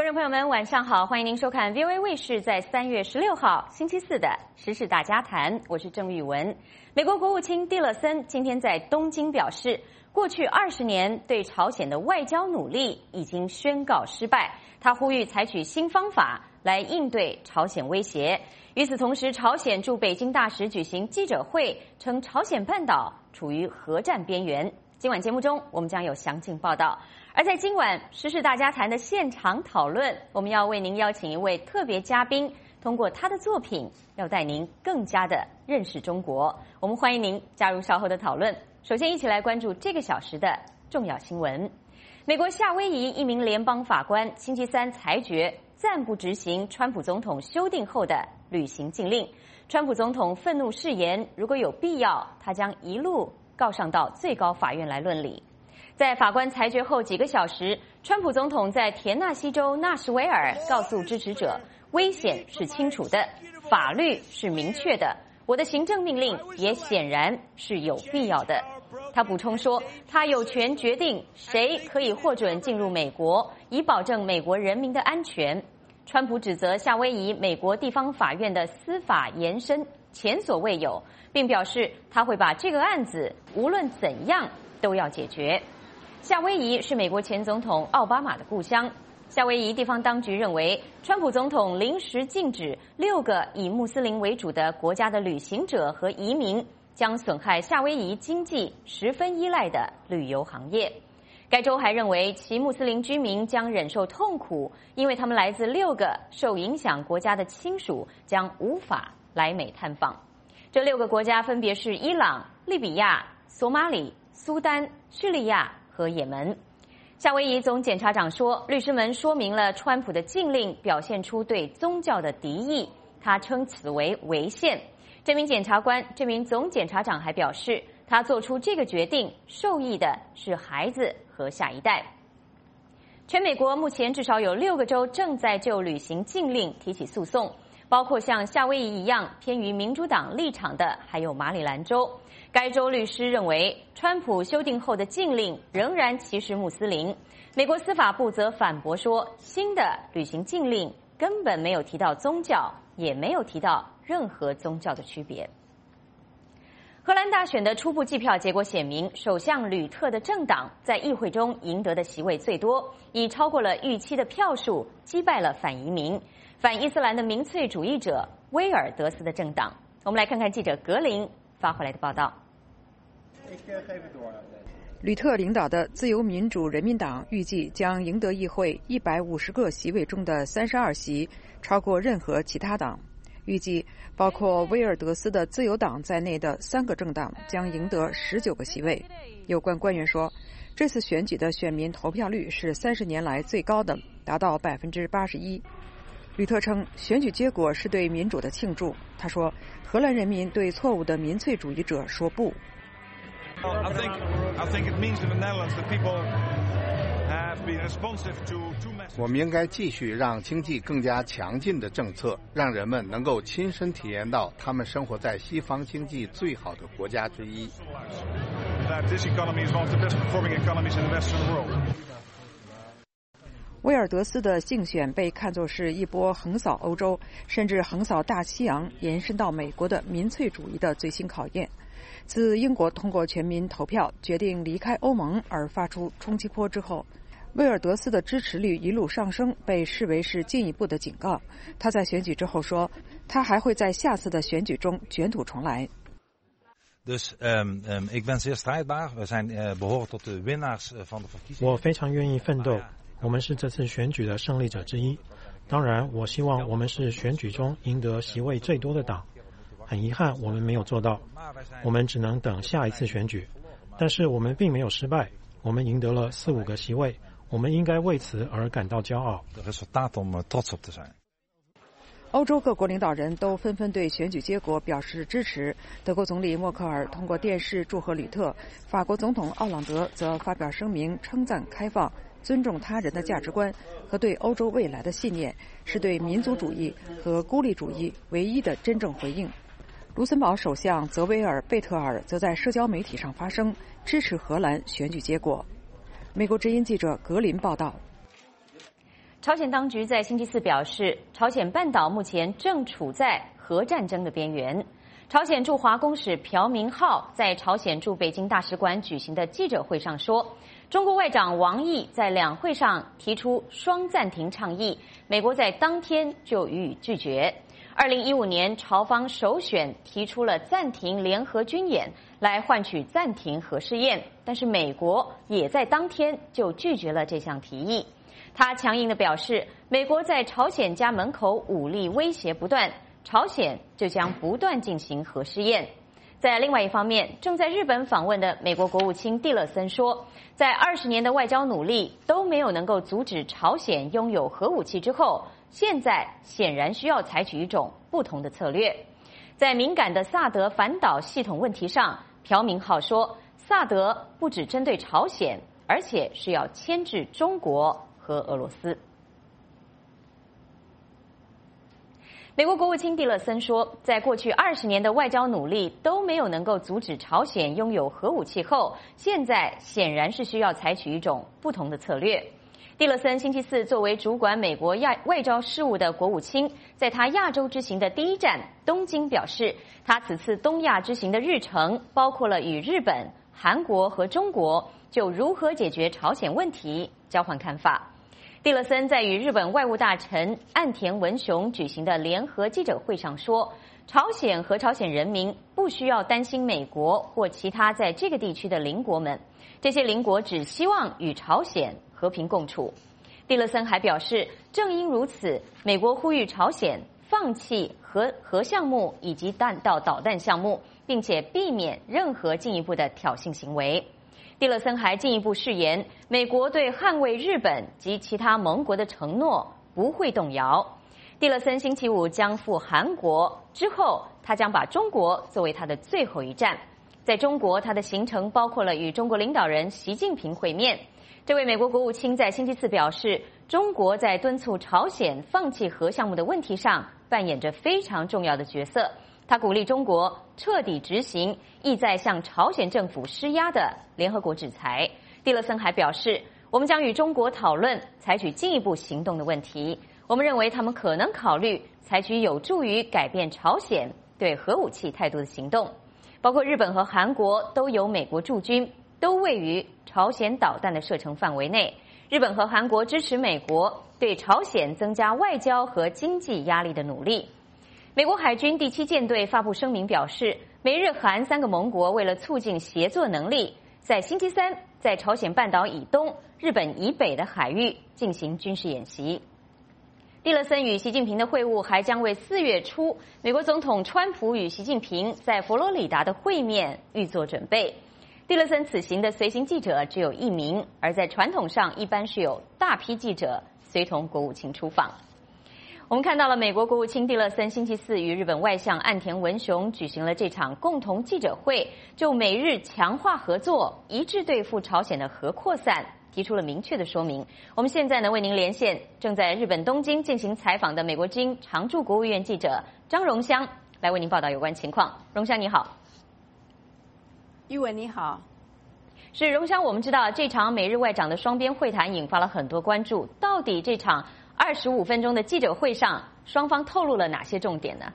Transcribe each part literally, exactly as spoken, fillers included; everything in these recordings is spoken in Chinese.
众朋友们，晚上好，欢迎您收看 V O A 卫视在三月十六号星期四的时事大家谈，我是郑玉文。美国国务卿蒂勒森今天在东京表示，过去二十年对朝鲜的外交努力已经宣告失败，他呼吁采取新方法来应对朝鲜威胁。与此同时，朝鲜驻北京大使举行记者会，称朝鲜半岛处于核战边缘。今晚节目中，我们将有详尽报道。而在今晚时事大家谈的现场讨论，我们要为您邀请一位特别嘉宾，通过他的作品，要带您更加的认识中国。我们欢迎您加入稍后的讨论。首先，一起来关注这个小时的重要新闻。美国夏威夷一名联邦法官星期三裁决暂不执行川普总统修订后的旅行禁令。川普总统愤怒誓言，如果有必要，他将一路告上到最高法院来论理。在法官裁决后几个小时，川普总统在田纳西州纳什维尔告诉支持者，危险是清楚的，法律是明确的，我的行政命令也显然是有必要的。他补充说，他有权决定谁可以获准进入美国，以保证美国人民的安全。川普指责夏威夷美国地方法院的司法延伸前所未有，并表示他会把这个案子无论怎样都要解决。夏威夷是美国前总统奥巴马的故乡。夏威夷地方当局认为，川普总统临时禁止六个以穆斯林为主的国家的旅行者和移民，将损害夏威夷经济十分依赖的旅游行业。该州还认为，其穆斯林居民将忍受痛苦，因为他们来自六个受影响国家的亲属将无法来美探访。这六个国家分别是伊朗、利比亚、索马里、苏丹、叙利亚和也门。夏威夷总检察长说，律师们说明了川普的禁令表现出对宗教的敌意，他称此为违宪。这名检察官，这名总检察长还表示，他做出这个决定受益的是孩子和下一代。全美国目前至少有六个州正在就旅行禁令提起诉讼，包括像夏威夷一样偏于民主党立场的，还有马里兰州。该州律师认为，川普修订后的禁令仍然歧视穆斯林。美国司法部则反驳说，新的旅行禁令根本没有提到宗教，也没有提到任何宗教的区别。荷兰大选的初步计票结果显明，首相吕特的政党在议会中赢得的席位最多，已超过了预期的票数，击败了反移民、反伊斯兰的民粹主义者威尔德斯的政党。我们来看看记者格林发回来的报道。 吕特领导的自由民主人民党预计将赢得议会一百五十个席位中的三十二席，超过任何其他党。预计包括威尔德斯的自由党在内的三个政党将赢得十九个席位。有关官员说，这次选举的选民投票率是三十年来最高的，达到百分之八十一。吕特称，选举结果是对民主的庆祝。他说，荷兰人民对错误的民粹主义者说不。 我们应该继续让经济更加强劲的政策，让人们能够亲身体验到他们生活在西方经济最好的国家之一。 威尔德斯的竞选被看作是一波横扫欧洲，甚至横扫大西洋，延伸到美国的民粹主义的最新考验。自英国通过全民投票决定离开欧盟而发出冲击波之后，威尔德斯的支持率一路上升，被视为是进一步的警告。他在选举之后说，他还会在下次的选举中卷土重来。 Dus um, um, ik ben zeer strijdbaar. We zijn uh, behoren tot de winnaars van de verkiezingen. 我非常愿意奋斗，我们是这次选举的胜利者之一。当然，我希望我们是选举中赢得席位最多的党。很遗憾，我们没有做到，我们只能等下一次选举。但是我们并没有失败，我们赢得了四五个席位，我们应该为此而感到骄傲。 欧洲各国领导人都纷纷对选举结果表示支持。德国总理默克尔通过电视祝贺吕特，法国总统奥朗德则发表声明称赞开放、尊重他人的价值观和对欧洲未来的信念，是对民族主义和孤立主义唯一的真正回应。卢森堡首相泽维尔·贝特尔则在社交媒体上发声，支持荷兰选举结果。美国之音记者格林报道。 朝鲜当局在星期四表示，朝鲜半岛目前正处在核战争的边缘。朝鲜驻华公使朴明浩在朝鲜驻北京大使馆举行的记者会上说，中国外长王毅在两会上提出双暂停倡议，美国在当天就予以拒绝。二零一五年，朝方首选提出了暂停联合军演，来换取暂停核试验，但是美国也在当天就拒绝了这项提议。他强硬地表示，美国在朝鲜家门口武力威胁不断，朝鲜就将不断进行核试验。在另外一方面，正在日本访问的美国国务卿蒂勒森说，在二十年的外交努力都没有能够阻止朝鲜拥有核武器之后，现在显然需要采取一种不同的策略。在敏感的萨德反导系统问题上，朴明浩说，萨德不只针对朝鲜，而且是要牵制中国和俄罗斯。美国国务卿蒂勒森说，在过去二十年的外交努力都没有能够阻止朝鲜拥有核武器后，现在显然是需要采取一种不同的策略。蒂勒森星期四作为主管美国亚外交事务的国务卿，在他亚洲之行的第一站东京表示，他此次东亚之行的日程包括了与日本、韩国和中国就如何解决朝鲜问题交换看法。蒂勒森在与日本外务大臣岸田文雄举行的联合记者会上说，朝鲜和朝鲜人民不需要担心美国或其他在这个地区的邻国们，这些邻国只希望与朝鲜和平共处。蒂勒森还表示，正因如此，美国呼吁朝鲜放弃核核项目以及弹道导弹项目，并且避免任何进一步的挑衅行为。蒂勒森还进一步誓言，美国对捍卫日本及其他盟国的承诺不会动摇。蒂勒森星期五将赴韩国，之后他将把中国作为他的最后一站。在中国，他的行程包括了与中国领导人习近平会面。这位美国国务卿在星期四表示，中国在敦促朝鲜放弃核项目的问题上扮演着非常重要的角色。他鼓励中国彻底执行意在向朝鲜政府施压的联合国制裁。蒂勒森还表示，我们将与中国讨论采取进一步行动的问题。我们认为他们可能考虑采取有助于改变朝鲜对核武器态度的行动。包括日本和韩国都有美国驻军，都位于朝鲜导弹的射程范围内。日本和韩国支持美国对朝鲜增加外交和经济压力的努力。美国海军第七舰队发布声明表示，美日韩三个盟国为了促进协作能力，在星期三在朝鲜半岛以东、日本以北的海域进行军事演习。蒂勒森与习近平的会晤还将为四月初美国总统川普与习近平在佛罗里达的会面预做准备。蒂勒森此行的随行记者只有一名，而在传统上一般是有大批记者随同国务卿出访。我们看到了美国国务卿蒂勒森星期四与日本外相岸田文雄举行了这场共同记者会，就美日强化合作、一致对付朝鲜的核扩散提出了明确的说明。我们现在呢为您连线正在日本东京进行采访的美国之音常驻国务院记者张荣香，来为您报道有关情况。荣香你好。 玉文你好。 是荣香，我们知道这场美日外长的双边会谈引发了很多关注，到底这场二十五分钟的记者会上，双方透露了哪些重点呢？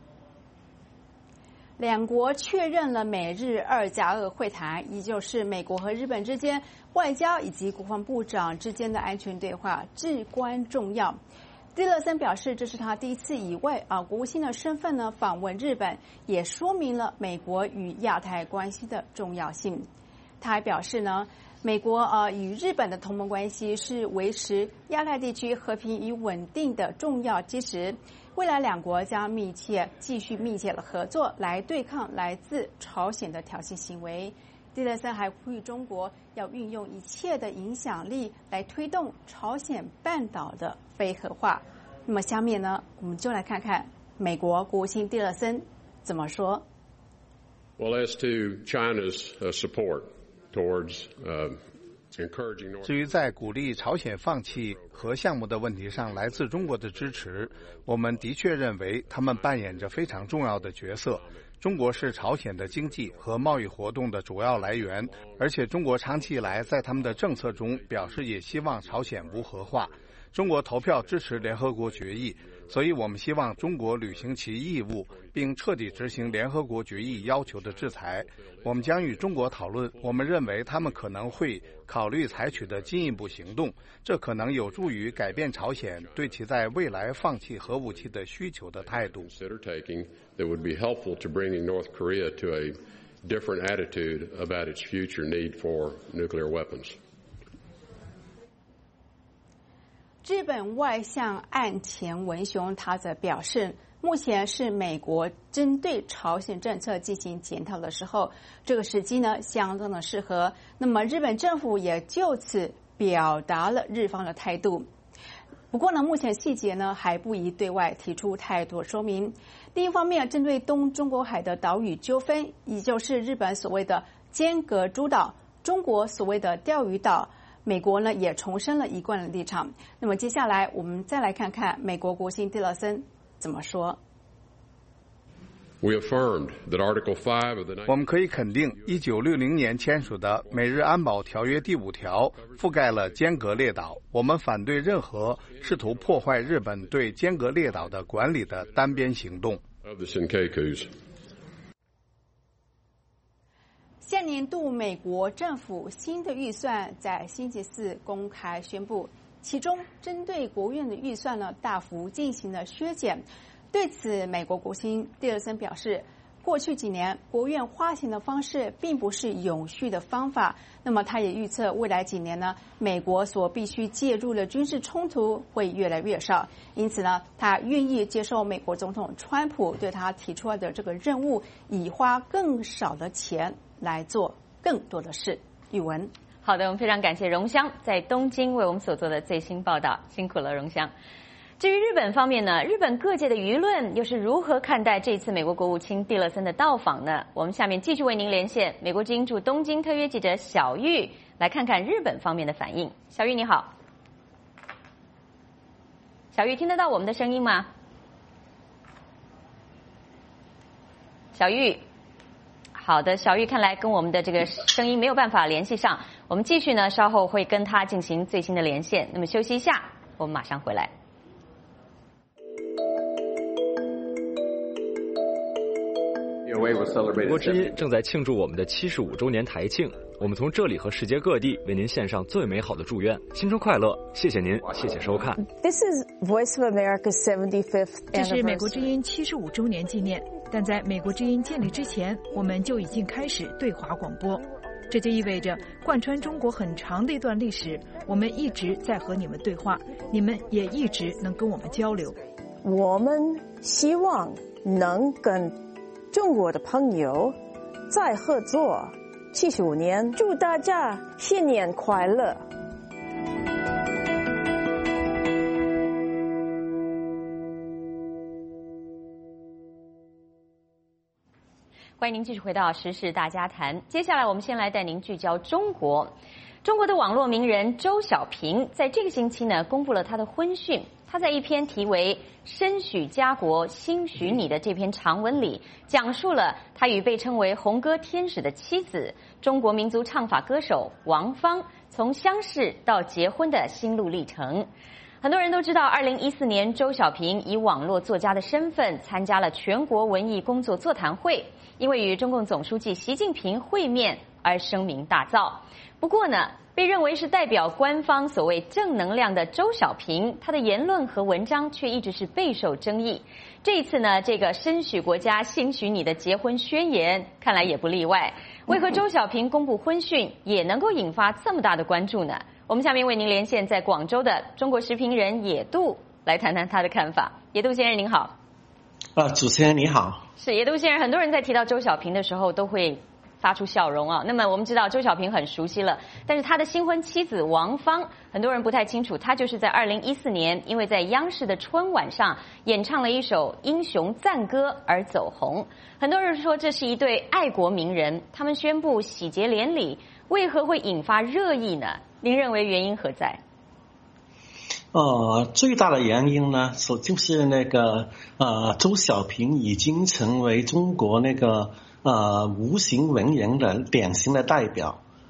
两国确认了美日二加二会谈，也就是美国和日本之间外交以及国防部长之间的安全对话至关重要。蒂勒森表示，这是他第一次以外啊国务卿的身份呢访问日本，也说明了美国与亚太关系的重要性。他还表示呢，美国呃与日本的同盟关系是维持亚太地区和平与稳定的重要基石。未来两国将密切继续密切的合作，来对抗来自朝鲜的挑衅行为。蒂勒森还呼吁中国要运用一切的影响力来推动朝鲜半岛的非核化。那么下面呢，我们就来看看美国国务卿蒂勒森怎么说。 Well, as to China's uh, support towards uh, 至于在鼓励朝鲜放弃核项目的问题上来自中国的支持，我们的确认为他们扮演着非常重要的角色。中国是朝鲜的经济和贸易活动的主要来源，而且中国长期以来在他们的政策中表示也希望朝鲜无核化。 中国投票支持联合国决议，所以我们希望中国履行其义务，并彻底执行联合国决议要求的制裁。我们将与中国讨论我们认为他们可能会考虑采取的进一步行动，这可能有助于改变朝鲜对其在未来放弃核武器的需求的态度。 That would be helpful to bringing North Korea to a different attitude about its future need for nuclear weapons. 日本外相岸田文雄他则表示，目前是美国针对朝鲜政策进行检讨的时候，这个时机呢相当的适合。那么日本政府也就此表达了日方的态度。不过呢，目前细节呢还不宜对外提出太多说明。另一方面，针对东中国海的岛屿纠纷，也就是日本所谓的尖阁诸岛，中国所谓的钓鱼岛，美国呢也重申了一贯的立场。那么接下来我们再来看看美国国务卿蒂勒森怎么说。 We affirmed that Article five of the 我们可以肯定，一九六零年签署的《美日安保条约》第五条覆盖了尖阁列岛。我们反对任何试图破坏日本对尖阁列岛的管理的单边行动。 of the Senkakus. 下年度美国政府新的预算在星期四公开宣布，其中针对国务院的预算呢大幅进行了削减。对此，美国国务卿蒂勒森表示，过去几年国务院花钱的方式并不是永续的方法。那么他也预测未来几年呢，美国所必须介入的军事冲突会越来越少。因此呢，他愿意接受美国总统川普对他提出来的这个任务，以花更少的钱来做更多的事。宇文， 好的，我们非常感谢荣香在东京为我们所做的最新报道，辛苦了荣香。至于日本方面呢，日本各界的舆论又是如何看待这次美国国务卿蒂勒森的到访呢？我们下面继续为您连线美国之音驻东京特约记者小玉，来看看日本方面的反应。小玉你好。小玉听得到我们的声音吗？小玉，好的，小玉看来跟我们的这个声音没有办法联系上，我们继续呢，稍后会跟他进行最新的连线。那么休息一下，我们马上回来。 美国之音正在庆祝我们的七十五周年台庆，我们从这里和世界各地为您献上最美好的祝愿，新春快乐！谢谢您，谢谢收看。 This is Voice of America's seventy-fifth anniversary. 这是美国之音七十五周年纪念，但在美国之音建立之前，我们就已经开始对华广播。这就意味着，贯穿中国很长的一段历史，我们一直在和你们对话，你们也一直能跟我们交流。 我们希望能跟中国的朋友再合作七十五年，祝大家新年快乐。 欢迎您继续回到时事大家谈。接下来我们先来带您聚焦中国。中国的网络名人周小平在这个星期呢公布了他的婚讯。他在一篇题为《身许家国心许你》的这篇长文里，讲述了他与被称为红歌天使的妻子中国民族唱法歌手王芳从相识到结婚的心路历程。很多人都知道，二零一四年周小平以网络作家的身份参加了全国文艺工作座谈会，因为与中共总书记习近平会面而声名大噪。不过呢，被认为是代表官方所谓正能量的周小平，他的言论和文章却一直是备受争议。这一次呢，这个身许国家心许你的结婚宣言看来也不例外。为何周小平公布婚讯也能够引发这么大的关注呢？我们下面为您连线在广州的中国时评人野渡，来谈谈他的看法。野渡先生您好。 啊，主持人你好。 是野渡先生，很多人在提到周小平的时候都会发出笑容啊。那么我们知道周小平很熟悉了，但是他的新婚妻子王芳，很多人不太清楚，他就是在二零一四年因为在央视的春晚上演唱了一首英雄赞歌而走红。很多人说这是一对爱国名人，他们宣布喜结连理，为何会引发热议呢？您认为原因何在？ 呃，最大的原因呢，首就是那个呃，周小平已经成为中国那个呃无形文人的典型的代表。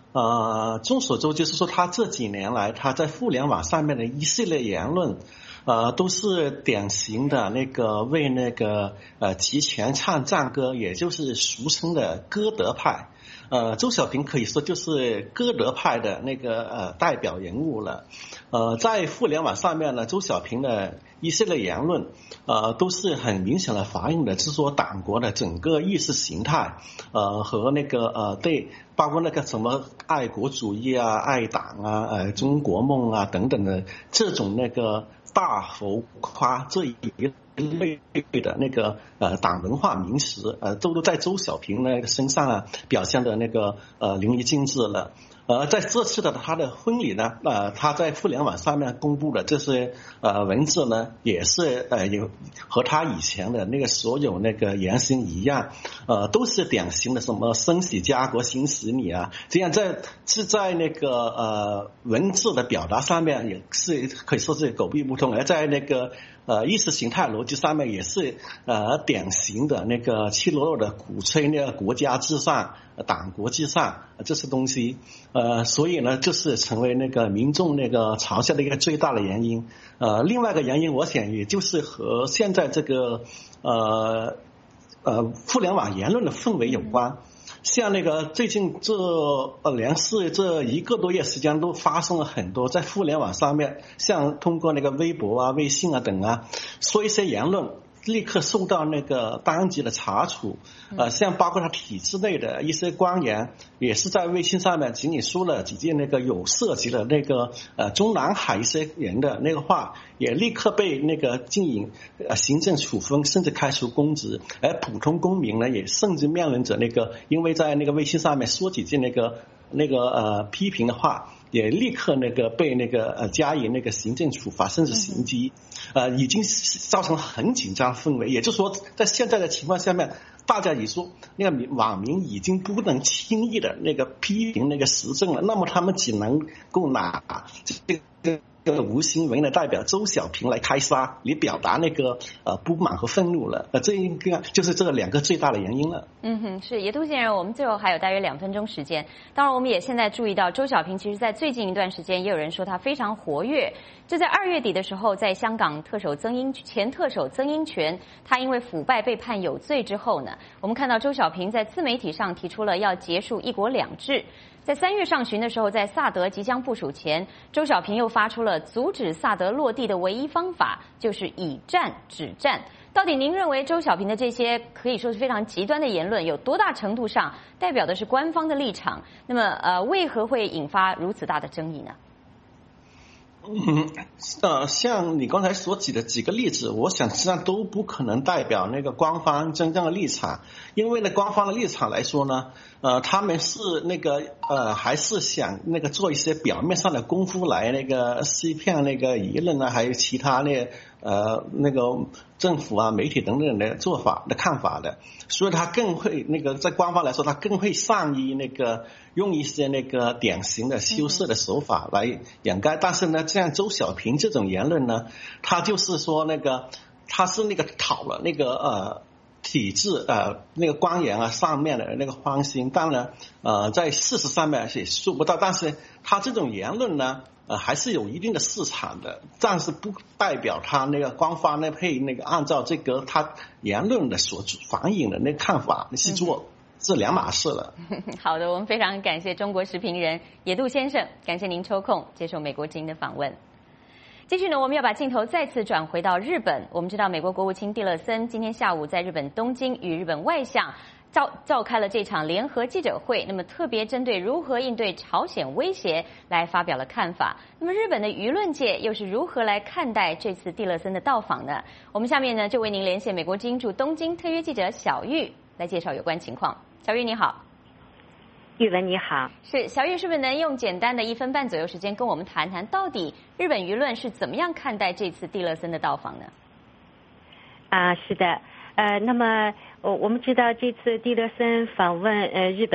呃，众所周知，就是说他这几年来他在互联网上面的一系列言论，呃，都是典型的那个为那个呃集权唱赞歌，也就是俗称的歌德派。呃，周小平可以说就是歌德派的那个呃代表人物了。呃，在互联网上面呢，周小平的一系列言论，呃，都是很明显的反映的，就是说党国的整个意识形态，呃，和那个呃对，包括那个什么爱国主义啊、爱党啊、呃中国梦啊等等的这种那个大浮夸这一类的那个呃党文化名词，呃都都在周小平那个身上啊表现的那个呃淋漓尽致了。呃，在这次的他的婚礼呢，呃，他在互联网上面公布的这些呃文字呢，也是呃有和他以前的那个所有那个言行一样，呃，都是典型的什么生喜家国行使礼啊，这样在是在那个呃文字的表达上面也是可以说是狗屁不通，而在那个呃意识形态逻辑上面也是呃典型的那个赤裸裸的鼓吹那个国家至上、党国至上这些东西。呃，所以呢，就是成为那个民众那个嘲笑的一个最大的原因。呃，另外一个原因，我想也就是和现在这个呃呃互联网言论的氛围有关。像那个最近这呃连续这一个多月时间都发生了很多在互联网上面，像通过那个微博啊、微信啊等啊，说一些言论，立刻受到那个当局的查处，呃，像包括他体制内的一些官员，也是在微信上面仅仅说了几句那个有涉及的那个呃中南海一些人的那个话，也立刻被那个进行呃行政处分，甚至开除公职。而普通公民呢，也甚至面临着那个因为在那个微信上面说几句那个那个呃批评的话，也立刻那个被那个呃加以那个行政处罚，甚至刑拘，呃，已经造成很紧张氛围。也就是说，在现在的情况下面，大家也说那个网民已经不能轻易的那个批评那个时政了，那么他们只能够拿这个这个吴新文的代表周小平来开杀，以表达那个呃不满和愤怒了。呃，这应该就是这两个最大的原因了。 嗯哼，是野兔先生，我们最后还有大约两分钟时间。当然，我们也现在注意到周小平，其实在最近一段时间，也有人说他非常活跃。就在二月底的时候，在香港特首曾荫前特首曾荫权，他因为腐败被判有罪之后呢，我们看到周小平在自媒体上提出了要结束一国两制。在三月上旬的时候，在萨德即将部署前，周小平又发出了阻止萨德落地的唯一方法就是以战止战。到底您认为周小平的这些可以说是非常极端的言论，有多大程度上代表的是官方的立场？那么，呃，为何会引发如此大的争议呢？ 嗯，呃，像你刚才所举的几个例子，我想实际上都不可能代表那个官方真正的立场，因为呢，官方的立场来说呢，呃，他们是那个呃，还是想那个做一些表面上的功夫来那个欺骗那个舆论啊，还有其他那呃那个政府啊、媒体等等的做法的看法的，所以他更会那个在官方来说，他更会善于那个用一些那个典型的修饰的手法来掩盖。但是呢，像周小平这种言论呢，他就是说那个他是那个讨了那个呃。体制呃那个官员啊上面的那个欢心，当然呃在事实上面也做不到，但是他这种言论呢呃还是有一定的市场的，但是不代表他那个官方呢会那个按照这个他言论的所反映的那个看法去做，是两码事了。 好的，我们非常感谢中国时评人野渡先生，感谢您抽空接受美国之音的访问。继续呢，我们要把镜头再次转回到日本。我们知道，美国国务卿蒂勒森今天下午在日本东京与日本外相召召开了这场联合记者会，那么特别针对如何应对朝鲜威胁来发表了看法。那么日本的舆论界又是如何来看待这次蒂勒森的到访呢？我们下面呢就为您连线美国之音驻东京特约记者小玉来介绍有关情况。小玉你好。 玉文你好， 是小玉，是不是能用简单的一分半左右时间跟我们谈谈，到底日本舆论是怎么样看待这次蒂勒森的到访呢？ 啊，是的，呃，那么我我们知道这次蒂勒森访问呃日本，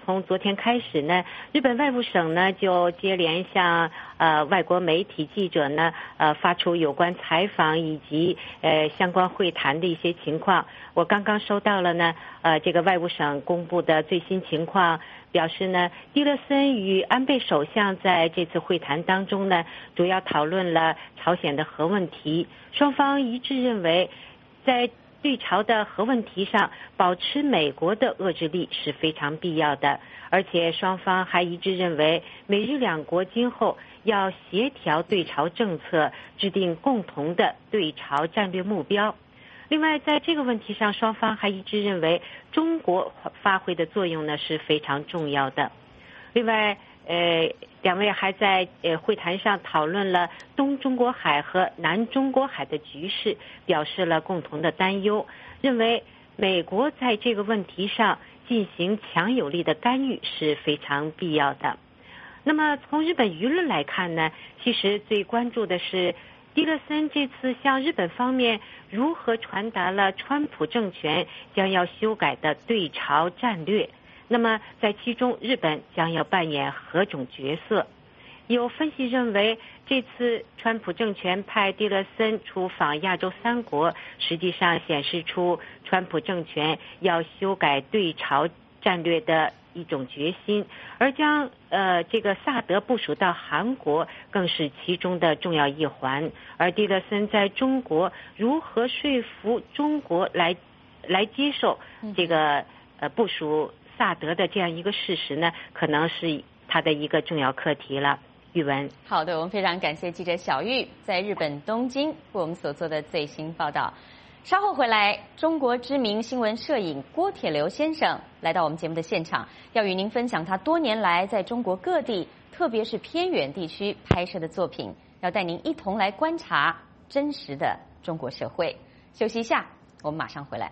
从昨天开始呢，日本外务省呢就接连向呃外国媒体记者呢呃发出有关采访以及呃相关会谈的一些情况。我刚刚收到了呢呃这个外务省公布的最新情况，表示呢蒂勒森与安倍首相在这次会谈当中呢，主要讨论了朝鲜的核问题，双方一致认为在对朝的核问题上，保持美国的遏制力是非常必要的，而且双方还一致认为，美日两国今后要协调对朝政策，制定共同的对朝战略目标。另外，在这个问题上，双方还一致认为，中国发挥的作用呢是非常重要的。另外，呃，两位还在呃会谈上讨论了东中国海和南中国海的局势，表示了共同的担忧，认为美国在这个问题上进行强有力的干预是非常必要的。那么从日本舆论来看呢，其实最关注的是蒂勒森这次向日本方面如何传达了川普政权将要修改的对朝战略。那么在其中，日本将要扮演何种角色？有分析认为，这次川普政权派蒂勒森出访亚洲三国，实际上显示出川普政权要修改对朝战略的一种决心，而将呃这个萨德部署到韩国更是其中的重要一环。而蒂勒森在中国如何说服中国来来接受这个呃部署萨德的这样一个事实呢，可能是他的一个重要课题了。玉文， 好的，我们非常感谢记者小玉在日本东京为我们所做的最新报道。稍后回来，中国知名新闻摄影郭铁流先生来到我们节目的现场，要与您分享他多年来在中国各地，特别是偏远地区拍摄的作品，要带您一同来观察真实的中国社会。休息一下，我们马上回来。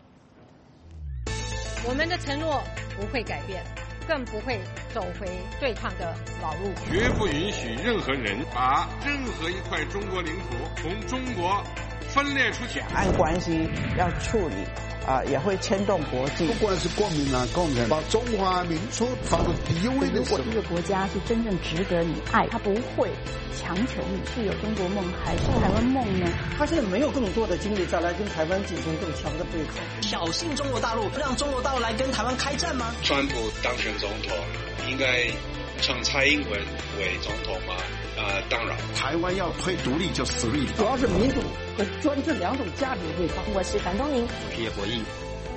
我们的承诺不会改变，更不会走回对抗的老路， 绝不允许任何人把任何一块中国领土从中国分裂出去。 两岸关系要处理啊、呃，也会牵动国际。 不管是国民啊、工人，把中华民族放到第一位的时候， 如果这个国家是真正值得你爱，他不会强求你是有中国梦还是台湾梦呢？ 他现在没有更多的精力再来跟台湾进行更强的对抗， 挑衅中国大陆，让中国大陆来跟台湾开战吗？ 川普当选总统，应该称蔡英文为总统吗？呃，当然， 台湾要推独立就死力， 主要是民主和专制两种价值对抗。 我是樊东宁， 我是叶博弈。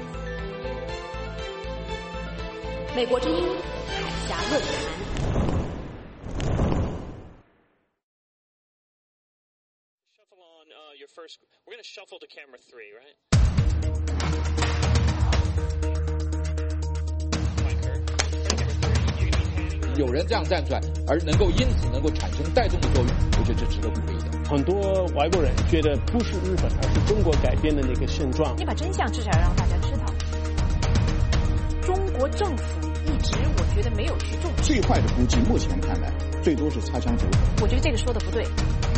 美国之音海峡论坛。 First, we're going to shuffle to camera three, right? 有人这样站出来，而能够因此能够产生带动的作用，我觉得这值得鼓励的。 很多外国人觉得不是日本，而是中国改变的那个现状。 你把真相至少要让大家知道。中国政府一直我觉得没有去重视。 最坏的估计，目前看来最多是擦枪走火。 我觉得这个说的不对。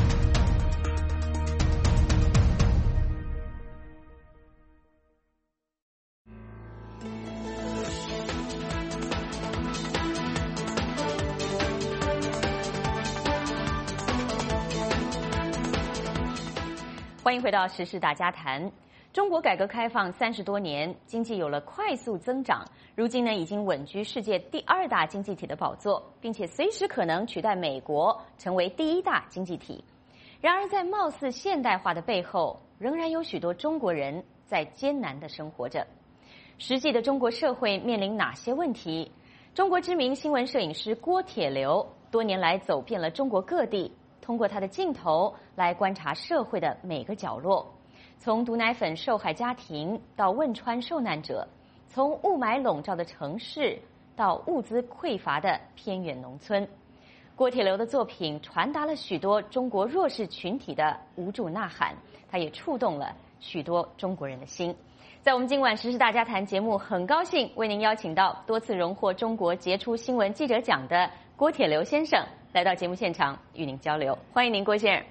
欢迎回到时事大家谈。中国改革开放三十多年，经济有了快速增长，如今呢已经稳居世界第二大经济体的宝座，并且随时可能取代美国成为第一大经济体。然而，在貌似现代化的背后，仍然有许多中国人在艰难地生活着。实际的中国社会面临哪些问题？中国知名新闻摄影师郭铁流多年来走遍了中国各地，通过他的镜头来观察社会的每个角落，从毒奶粉受害家庭到汶川受难者，从雾霾笼罩的城市到物资匮乏的偏远农村。郭铁流的作品传达了许多中国弱势群体的无助呐喊，他也触动了许多中国人的心。在我们今晚时事大家谈节目，很高兴为您邀请到多次荣获中国杰出新闻记者奖的郭铁流先生来到节目现场与您交流。欢迎您，郭先生。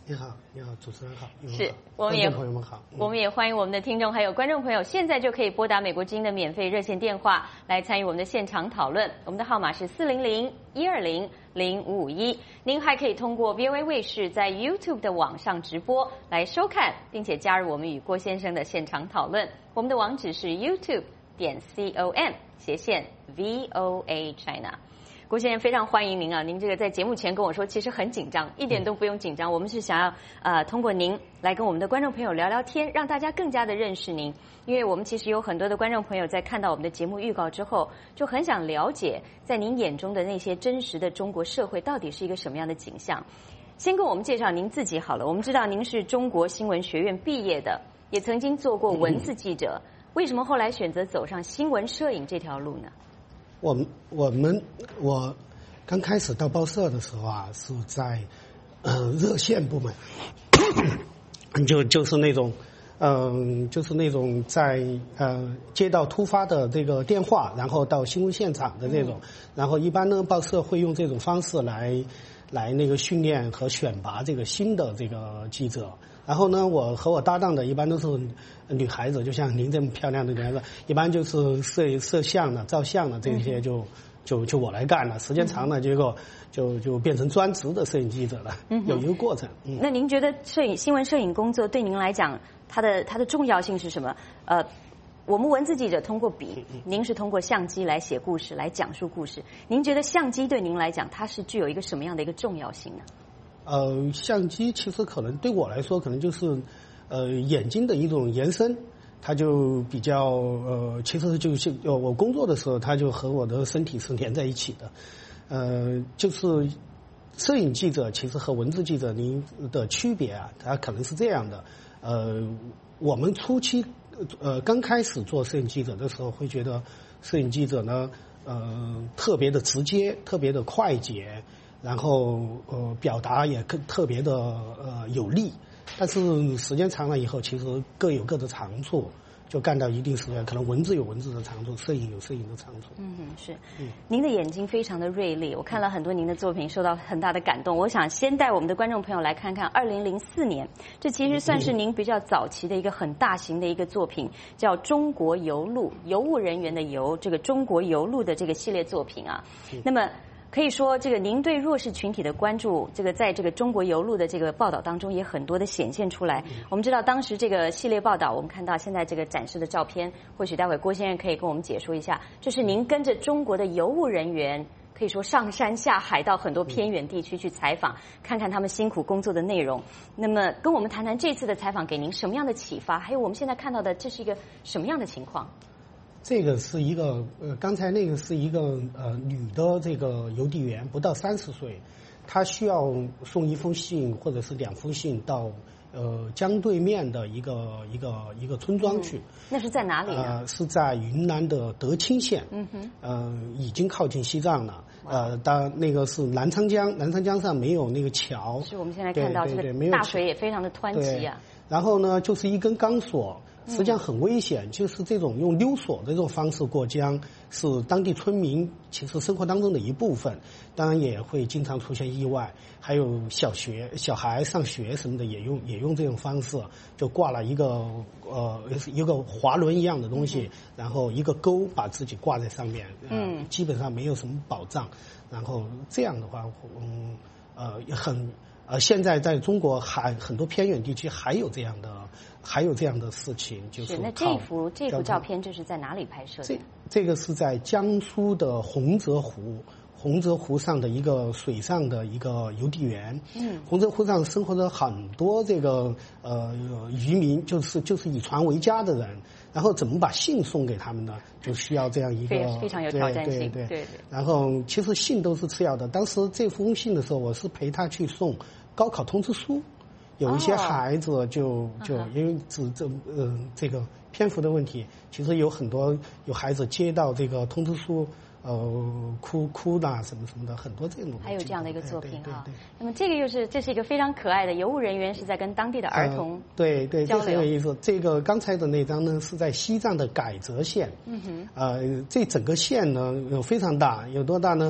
你好，你好，主持人好， 是，我们也观众朋友们好， 嗯、我们也欢迎我们的听众还有观众朋友，现在就可以拨打美国之音的免费热线电话来参与我们的现场讨论。我们的号码是四零零一二零零五五一。您还可以通过 V O A 卫视在 YouTube 的网上直播来收看，并且加入我们与郭先生的现场讨论。我们的网址是 YouTube 点 com 斜线 V O A China。郭先生非常欢迎您啊！您这个在节目前跟我说，其实很紧张，一点都不用紧张。我们是想要呃通过您来跟我们的观众朋友聊聊天，让大家更加的认识您。因为我们其实有很多的观众朋友在看到我们的节目预告之后，就很想了解在您眼中的那些真实的中国社会到底是一个什么样的景象。先跟我们介绍您自己好了。我们知道您是中国新闻学院毕业的，也曾经做过文字记者，为什么后来选择走上新闻摄影这条路呢？ 我们我们我刚开始到报社的时候啊，是在呃热线部门，就就是那种嗯、呃、就是那种在呃接到突发的这个电话，然后到新闻现场的这种，嗯、然后一般呢报社会用这种方式来来那个训练和选拔这个新的这个记者。然后呢，我和我搭档的一般都是女孩子，就像您这么漂亮的女孩子，一般就是摄摄像的、照相的这些就、嗯、就就我来干了。时间长了，结果就就变成专职的摄影记者了，嗯、有一个过程。嗯、 那您觉得摄影新闻摄影工作对您来讲，它的它的重要性是什么？呃，我们文字记者通过笔，您是通过相机来写故事、来讲述故事。您觉得相机对您来讲，它是具有一个什么样的一个重要性呢？ 呃，相机其实可能对我来说，可能就是呃眼睛的一种延伸，它就比较呃，其实就是呃我工作的时候，它就和我的身体是连在一起的。呃，就是摄影记者其实和文字记者您的区别啊，它可能是这样的。呃，我们初期呃刚开始做摄影记者的时候，会觉得摄影记者呢，呃特别的直接，特别的快捷。然后呃表达也更特别的呃有力，但是时间长了以后，其实各有各的长处，就干到一定时间，可能文字有文字的长处，摄影有摄影的长处。 嗯，是。嗯，您的眼睛非常的锐利，我看了很多您的作品，受到很大的感动。我想先带我们的观众朋友来看看二零零四年，这其实算是您比较早期的一个很大型的一个作品，叫《中国邮路》，邮务人员的邮，这个中国邮路的这个系列作品啊。那么可以说，这个您对弱势群体的关注，这个在这个中国邮路的这个报道当中也很多的显现出来。我们知道当时这个系列报道，我们看到现在这个展示的照片，或许待会郭先生可以跟我们解说一下，这是您跟着中国的邮务人员，可以说上山下海到很多偏远地区去采访，看看他们辛苦工作的内容。那么跟我们谈谈这次的采访给您什么样的启发，还有我们现在看到的这是一个什么样的情况？ 这个是一个呃，刚才那个是一个呃女的这个邮递员，不到三十岁，她需要送一封信或者是两封信到呃江对面的一个一个一个村庄去。嗯、 那是在哪里呢？ 呃，是在云南的德清县。 嗯哼。 呃，已经靠近西藏了。呃，当那个是南昌江，南昌江上没有那个桥。 是我们现在看到这个大水也非常的湍急啊。 然后呢，就是一根钢索。实际上很危险，就是这种用溜索的这种方式过江，是当地村民其实生活当中的一部分。当然也会经常出现意外，还有小学小孩上学什么的也用也用这种方式，就挂了一个呃一个滑轮一样的东西，然后一个钩把自己挂在上面，嗯，基本上没有什么保障。然后这样的话，嗯呃也很。呃，现在在中国还很多偏远地区还有这样的，还有这样的事情，就是是那这幅这幅照片这是在哪里拍摄的？ 这这个是在江苏的洪泽湖，洪泽湖上的一个水上的一个邮递员。嗯，洪泽湖上生活着很多这个呃渔民，就是就是以船为家的人。然后怎么把信送给他们呢？就需要这样一个非常有挑战性。 对对 对, 对, 对。然后其实信都是次要的。当时这封信的时候，我是陪他去送高考通知书。有一些孩子就、哦、就因为只这呃这个篇幅的问题，其实有很多有孩子接到这个通知书。呃，哭哭啦，什么什么的，很多这种。 还有这样的一个作品哈。那么这个又是这是一个非常可爱的邮务人员是在跟当地的儿童、呃、 对对，这很有意思。这个刚才的那张呢是在西藏的改则县。嗯哼。呃，这整个县呢有非常大，有多大呢？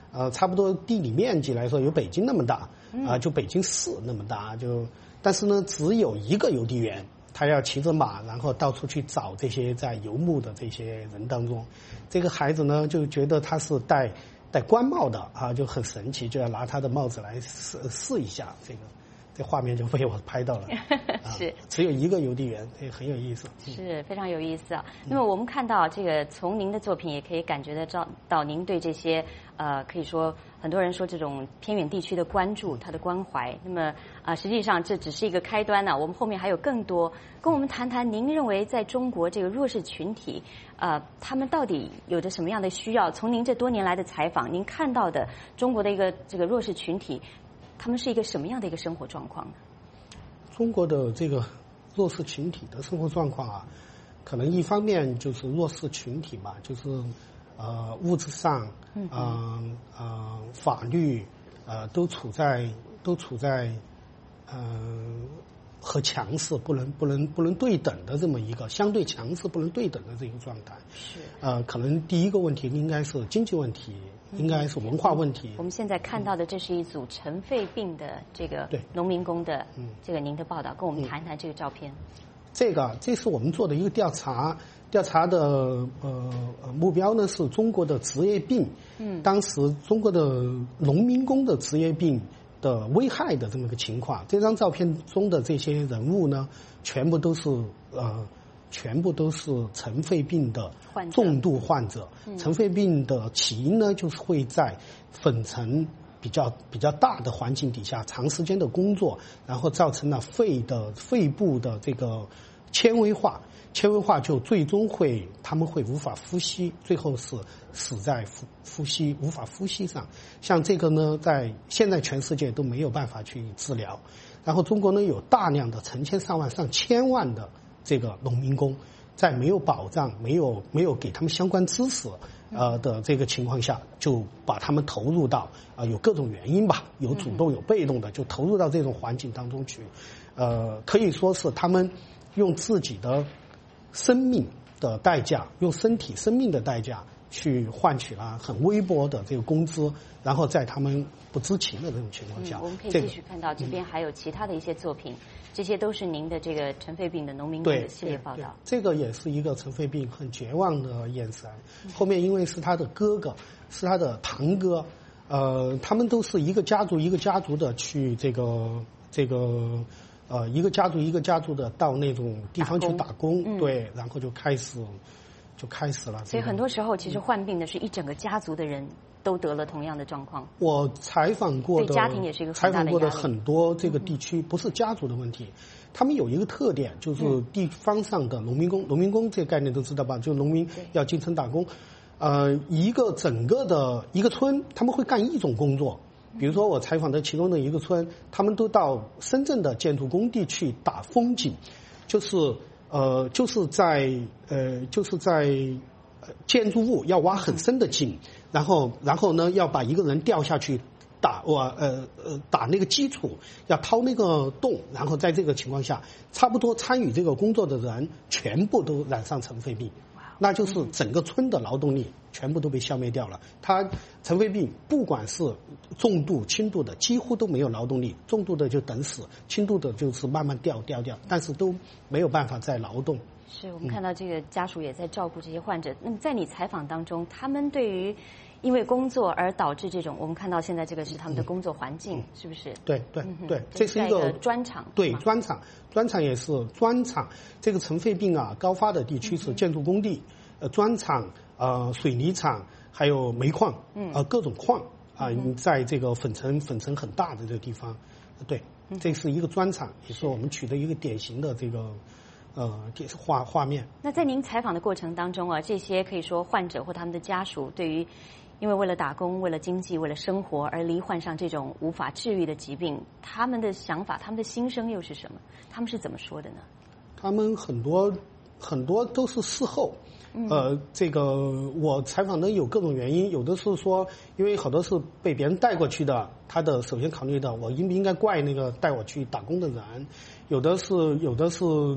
呃，差不多地理面积来说有北京那么大，啊、呃，就北京市那么大，就，但是呢，只有一个邮递员，他要骑着马，然后到处去找这些在游牧的这些人当中，这个孩子呢就觉得他是戴戴官帽的啊，就很神奇，就要拿他的帽子来试试一下这个。这画面就被我拍到了， 是、啊、 只有一个邮递员，这很有意思， 是非常有意思啊。那么我们看到这个，从您的作品也可以感觉得到，到您对这些呃，可以说很多人说这种偏远地区的关注，他的关怀。那么啊、呃，实际上这只是一个开端呢、啊，我们后面还有更多。跟我们谈谈，您认为在中国这个弱势群体，呃，他们到底有着什么样的需要？从您这多年来的采访，您看到的中国的一个这个弱势群体。他们是一个什么样的一个生活状况呢？ 中国的这个弱势群体的生活状况啊，可能一方面就是弱势群体嘛，就是呃物质上，嗯呃呃法律呃都处在都处在呃和强势不能不能不能对等的这么一个相对强势不能对等的这个状态。 是。 呃，可能第一个问题应该是经济问题。应该是文化问题。 我们现在看到的，这是一组尘肺病的这个农民工的这个您的报道，跟我们谈谈这个照片。 这个这是我们做的一个调查，调查的呃目标呢是中国的职业病。嗯，当时中国的农民工的职业病的危害的这么个情况。这张照片中的这些人物呢，全部都是呃。全部都是尘肺病的重度患者。尘肺病的起因呢，就是会在粉尘比较比较大的环境底下长时间的工作，然后造成了肺的肺部的这个纤维化，纤维化就最终会他们会无法呼吸，最后是死在呼呼吸无法呼吸上。像这个呢，在现在全世界都没有办法去治疗。然后中国呢有大量的成千上万上千万的这个农民工，在没有保障、没有没有给他们相关知识呃的这个情况下，就把他们投入到呃有各种原因吧，有主动有被动的，就投入到这种环境当中去，呃，可以说是他们用自己的生命的代价，用身体生命的代价去换取了很微薄的这个工资，然后在他们不知情的这种情况下， 嗯、我们可以继续看到这边还有其他的一些作品。嗯，这些都是您的这个尘肺病的农民工的系列报道。 这个也是一个尘肺病很绝望的眼神。后面因为是他的哥哥，是他的堂哥，呃，他们都是一个家族一个家族的去这个这个呃一个家族一个家族的到那种地方去打工，打工对，然后就开始就开始了。 所以很多时候，其实患病的是一整个家族的人。都得了同样的状况。 我采访过的， 对家庭也是一个采访过的很多这个地区，不是家族的问题，他们有一个特点，就是地方上的农民工，农民工这个概念都知道吧？就农民要进城打工，呃，一个整个的一个村，他们会干一种工作。比如说我采访的其中的一个村，他们都到深圳的建筑工地去打风景，就是呃，就是在呃，就是在。建筑物要挖很深的井，然后然后呢要把一个人掉下去打我呃呃打那个基础，要掏那个洞，然后在这个情况下，差不多参与这个工作的人全部都染上尘肺病，那就是整个村的劳动力全部都被消灭掉了。他尘肺病不管是重度轻度的几乎都没有劳动力，重度的就等死，轻度的就是慢慢掉掉掉，但是都没有办法再劳动。 是我们看到这个家属也在照顾这些患者。那么在你采访当中，他们对于因为工作而导致这种，我们看到现在这个是他们的工作环境，嗯、是不是？ 对对对， 嗯、 这是一个砖厂。 对砖厂，砖厂也是砖厂。这个尘肺病啊高发的地区是建筑工地、呃砖厂、呃水泥厂，还有煤矿，嗯，呃各种矿啊、呃，在这个粉尘粉尘很大的这个地方，对，这是一个砖厂，也是我们取得一个典型的这个。呃，也是画画面。 那在您采访的过程当中啊，这些可以说患者或他们的家属，对于因为为了打工、为了经济、为了生活而罹患上这种无法治愈的疾病，他们的想法、他们的心声又是什么？他们是怎么说的呢？ 他们很多很多都是事后。呃，这个我采访的有各种原因，有的是说，因为好多是被别人带过去的，他的首先考虑的，我应不应该怪那个带我去打工的人？有的是，有的是。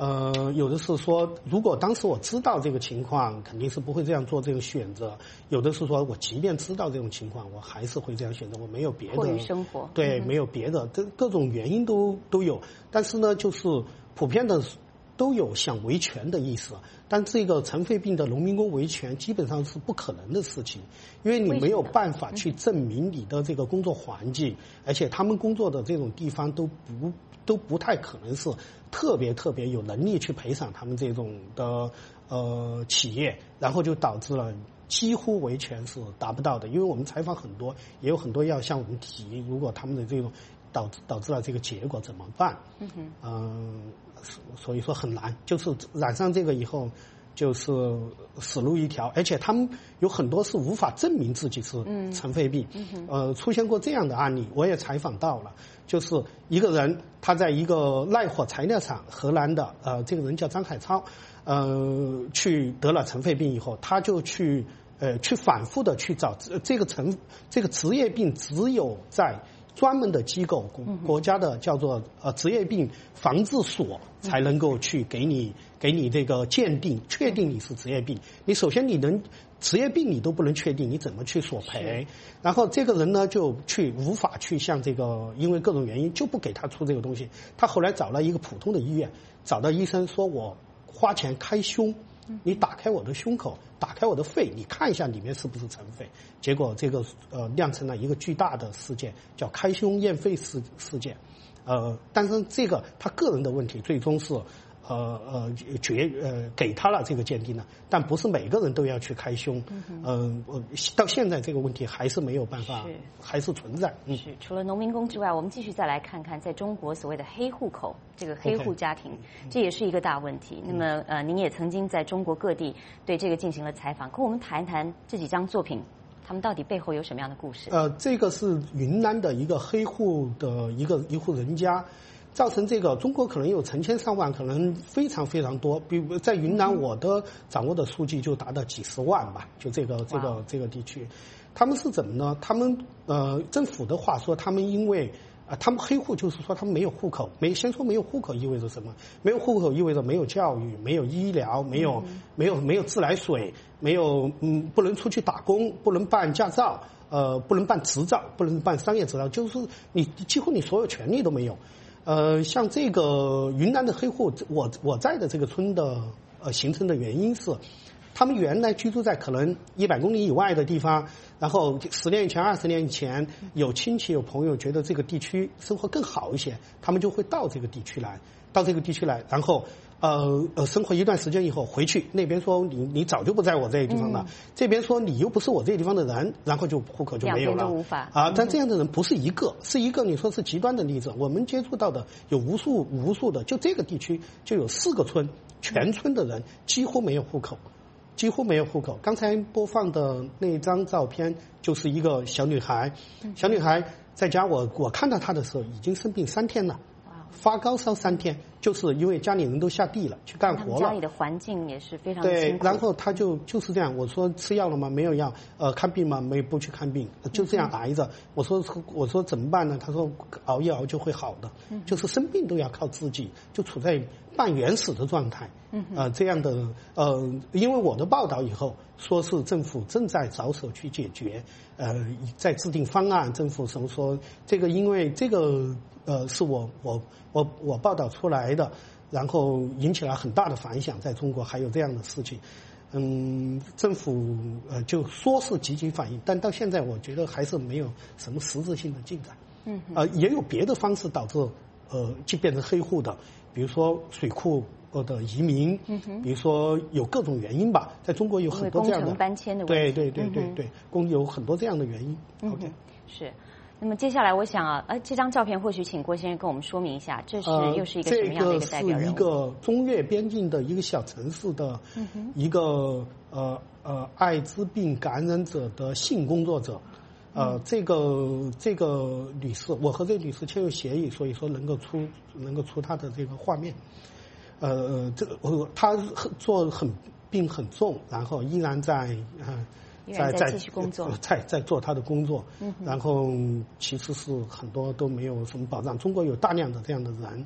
呃，有的是说，如果当时我知道这个情况，肯定是不会这样做这个选择；有的是说我即便知道这种情况，我还是会这样选择，我没有别的。 迫于生活。 对， 嗯、 没有别的，这各种原因都都有。但是呢，就是普遍的都有想维权的意思。但这个尘肺病的农民工维权基本上是不可能的事情，因为你没有办法去证明你的这个工作环境，而且他们工作的这种地方都不都不太可能是特别特别有能力去赔偿他们这种的呃企业，然后就导致了几乎维权是达不到的。因为我们采访很多，也有很多要向我们提，如果他们的这种导致导致了这个结果怎么办？嗯哼，嗯、呃，所以说很难，就是染上这个以后就是死路一条，而且他们有很多是无法证明自己是尘肺病。嗯嗯、呃，出现过这样的案例，我也采访到了，就是一个人他在一个耐火材料厂，荷兰的，呃，这个人叫张海超，呃，去得了尘肺病以后，他就去呃去反复的去找这个尘这个职业病，只有在专门的机构，国家的叫做呃职业病防治所才能够去给你给你这个鉴定，确定你是职业病。你首先你能职业病你都不能确定，你怎么去索赔？然后这个人呢就去无法去向这个，因为各种原因就不给他出这个东西。他后来找了一个普通的医院，找到医生说我花钱开胸。你打开我的胸口，打开我的肺，你看一下里面是不是尘肺。结果这个呃酿成了一个巨大的事件，叫开胸验肺事事件。呃，但是这个他个人的问题最终是呃呃决呃给他了这个鉴定了，但不是每个人都要去开胸。嗯、呃，到现在这个问题还是没有办法，还是存在。嗯， 是除了农民工之外，我们继续再来看看在中国所谓的黑户口。这个黑户家庭， okay. 这也是一个大问题。那么，呃，您也曾经在中国各地对这个进行了采访，跟我们谈一谈这几张作品，他们到底背后有什么样的故事？ 呃，这个是云南的一个黑户的一个一户人家，造成这个中国可能有成千上万，可能非常非常多。比如在云南，我的掌握的数据就达到几十万吧，就这个这个这个地区，他们是怎么呢？他们呃，政府的话说，他们因为。啊，他们黑户就是说他们没有户口，没先说没有户口意味着什么？没有户口意味着没有教育，没有医疗，没有、嗯、没有没有自来水，没有嗯不能出去打工，不能办驾照，呃不能办执照，不能办商业执照，就是你几乎你所有权利都没有。呃，像这个云南的黑户，我我在的这个村的呃形成的原因是。他们原来居住在可能一百公里以外的地方，然后十年以前、二十年以前，有亲戚有朋友觉得这个地区生活更好一些，他们就会到这个地区来，到这个地区来，然后呃呃生活一段时间以后回去，那边说你你早就不在我这个地方了，嗯、这边说你又不是我这个地方的人，然后就户口就没有了，两边都无法啊。但这样的人不是一个，是一个你说是极端的例子，我们接触到的有无数无数的，就这个地区就有四个村，全村的人几乎没有户口。几乎没有户口。刚才播放的那张照片就是一个小女孩，小女孩在家我我看到她的时候已经生病三天了，发高烧三天，就是因为家里人都下地了去干活了。 家里的环境也是非常辛苦。 对，然后她就就是这样，我说吃药了吗？没有药。呃，看病吗？没，不去看病，就这样挨着。我说我说怎么办呢？她说熬一熬就会好的，嗯、就是生病都要靠自己，就处在半原始的状态。嗯，呃，这样的呃，因为我的报道以后说是政府正在着手去解决，呃，在制定方案。政府什么说这个，因为这个呃是我我我我报道出来的，然后引起了很大的反响，在中国还有这样的事情。嗯，政府呃就说是积极反应，但到现在我觉得还是没有什么实质性的进展。嗯，呃，也有别的方式导致呃就变成黑户的，比如说水库。的移民，比如说有各种原因吧，在中国有很多这样的工程搬迁的问题， 对对对对对，公有很多这样的原因。 嗯 OK， 是。那么接下来我想啊，呃，这张照片或许请郭先生跟我们说明一下，这是又是一个什么样的一个代表人物？ 呃、这个是一个中越边境的一个小城市的一个、嗯、呃呃艾滋病感染者的性工作者。呃，这个这个女士，我和这个女士签有协议，所以说能够出能够出她的这个画面。呃，这个他做很病很重，然后依然在呃在在继续工作， 在在做他的工作。嗯，然后其实是很多都没有什么保障。中国有大量的这样的人，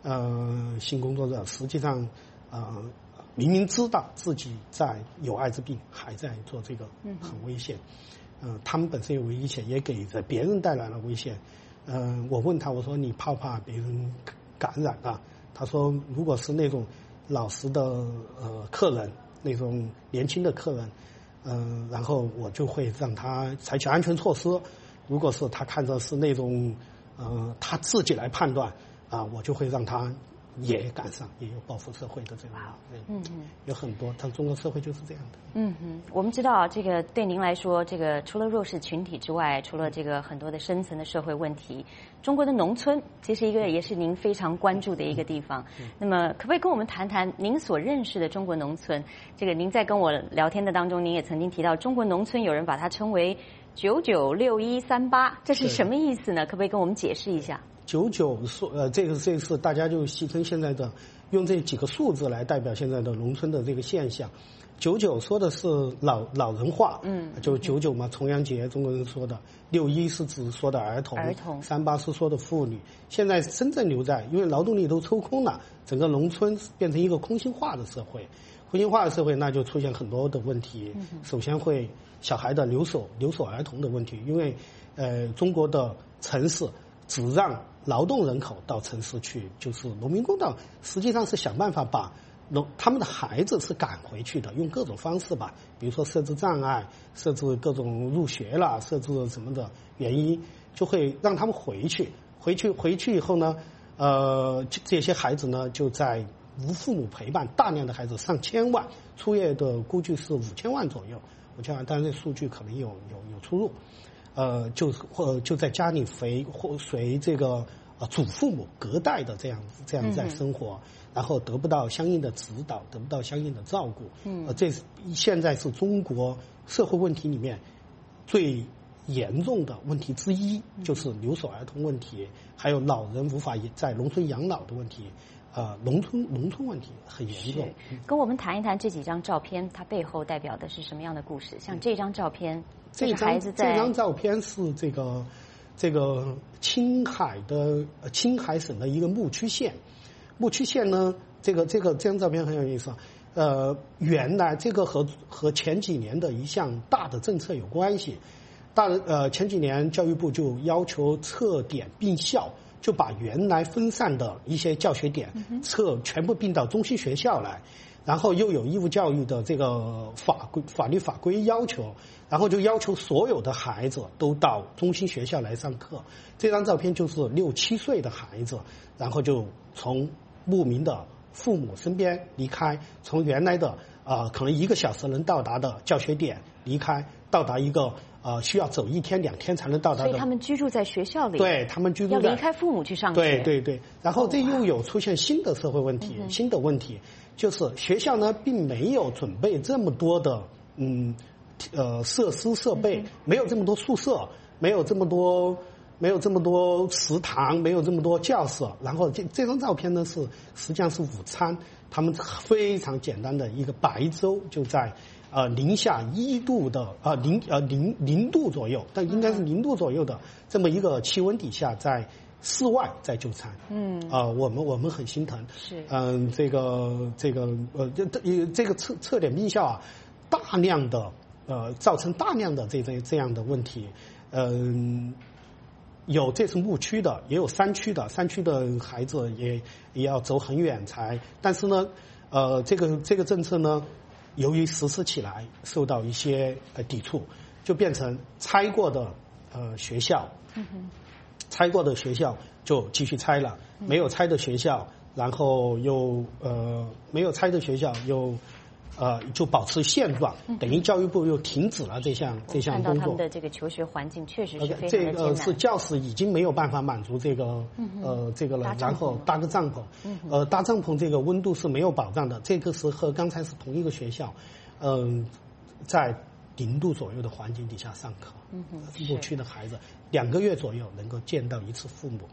呃性工作者实际上呃明明知道自己在有艾滋病，还在做这个，很危险。呃，他们本身有危险，也给别人带来了危险。呃，我问他，我说你怕不怕别人感染啊？他说，如果是那种老实的呃客人，那种年轻的客人，嗯、呃，然后我就会让他采取安全措施。如果是他看着是那种呃他自己来判断啊、呃，我就会让他也赶上，也有报复社会的这种，嗯嗯，有很多，但中国社会就是这样的。 嗯哼，我们知道这个对您来说，这个除了弱势群体之外，除了这个很多的深层的社会问题，中国的农村其实一个也是您非常关注的一个地方。嗯、那么，可不可以跟我们谈谈您所认识的中国农村？这个您在跟我聊天的当中，您也曾经提到，中国农村有人把它称为九九六一三八，这是什么意思呢？可不可以跟我们解释一下？ 九九说呃，这个这次大家就戏称现在的用这几个数字来代表现在的农村的这个现象。九九说的是老老人化，嗯，就九九嘛，重阳节中国人说的。六一是指说的儿童，儿童。三八是说的妇女。现在真正留在，因为劳动力都抽空了，整个农村变成一个空心化的社会。空心化的社会，那就出现很多的问题。嗯、首先会小孩的留守留守儿童的问题，因为呃中国的城市只让劳动人口到城市去，就是农民工到，实际上是想办法把农他们的孩子是赶回去的，用各种方式吧，比如说设置障碍，设置各种入学啦，设置什么的原因，就会让他们回去。回去回去以后呢，呃，这些孩子呢就在无父母陪伴，大量的孩子上千万，出院的估计是五千万左右，五千万，当然这数据可能有有有出入。呃，就或就在家里随或随这个呃祖父母隔代的这样这样在生活，嗯、然后得不到相应的指导，得不到相应的照顾。嗯，呃，这现在是中国社会问题里面最严重的问题之一，就是留守儿童问题，还有老人无法在农村养老的问题。呃，农村农村问题很严重。 跟我们谈一谈这几张照片，它背后代表的是什么样的故事？像这张照片， 这张孩子在这张照片是这个这个青海的呃青海省的一个牧区县。牧区县呢，这个这个这张照片很有意思啊。呃，原来这个和和前几年的一项大的政策有关系。大呃前几年教育部就要求撤点并校。就把原来分散的一些教学点撤全部并到中心学校来，然后又有义务教育的这个法规法律法规要求，然后就要求所有的孩子都到中心学校来上课。这张照片就是六七岁的孩子，然后就从牧民的父母身边离开，从原来的啊、呃、可能一个小时能到达的教学点离开，到达一个。呃，需要走一天两天才能到达的。 所以他们居住在学校里。 对，他们居住要离开父母去上学。 对对对，然后这又有出现新的社会问题，哦、新的问题就是学校呢并没有准备这么多的嗯呃设施设备，嗯、没有这么多宿舍，没有这么多没有这么多食堂，没有这么多教室。然后这这张照片呢是实际上是午餐，他们非常简单的一个白粥就在。呃，零下一度的呃零呃零零度左右，但应该是零度左右的这么一个气温底下，在室外在就餐。嗯，啊、呃，我们我们很心疼。是。嗯、呃，这个这个呃这这个测测点并校啊，大量的呃造成大量的这这这样的问题。嗯、呃，有这是牧区的，也有山区的，山区的孩子也也要走很远才。但是呢，呃，这个这个政策呢。由于实施起来受到一些呃抵触，就变成拆过的呃学校，嗯、拆过的学校就继续拆了，嗯、没有拆的学校，然后又呃没有拆的学校又呃就保持现状，嗯、等于教育部又停止了这项这项工作。 看到他们的这个求学环境确实是非常的艰难。 这个是教室已经没有办法满足这个、嗯、呃这个了，然后搭个帐篷，嗯、呃搭帐篷这个温度是没有保障的，这个是和刚才是同一个学校，嗯、呃，在零度左右的环境底下上课，嗯、牧区的孩子两个月左右能够见到一次父母。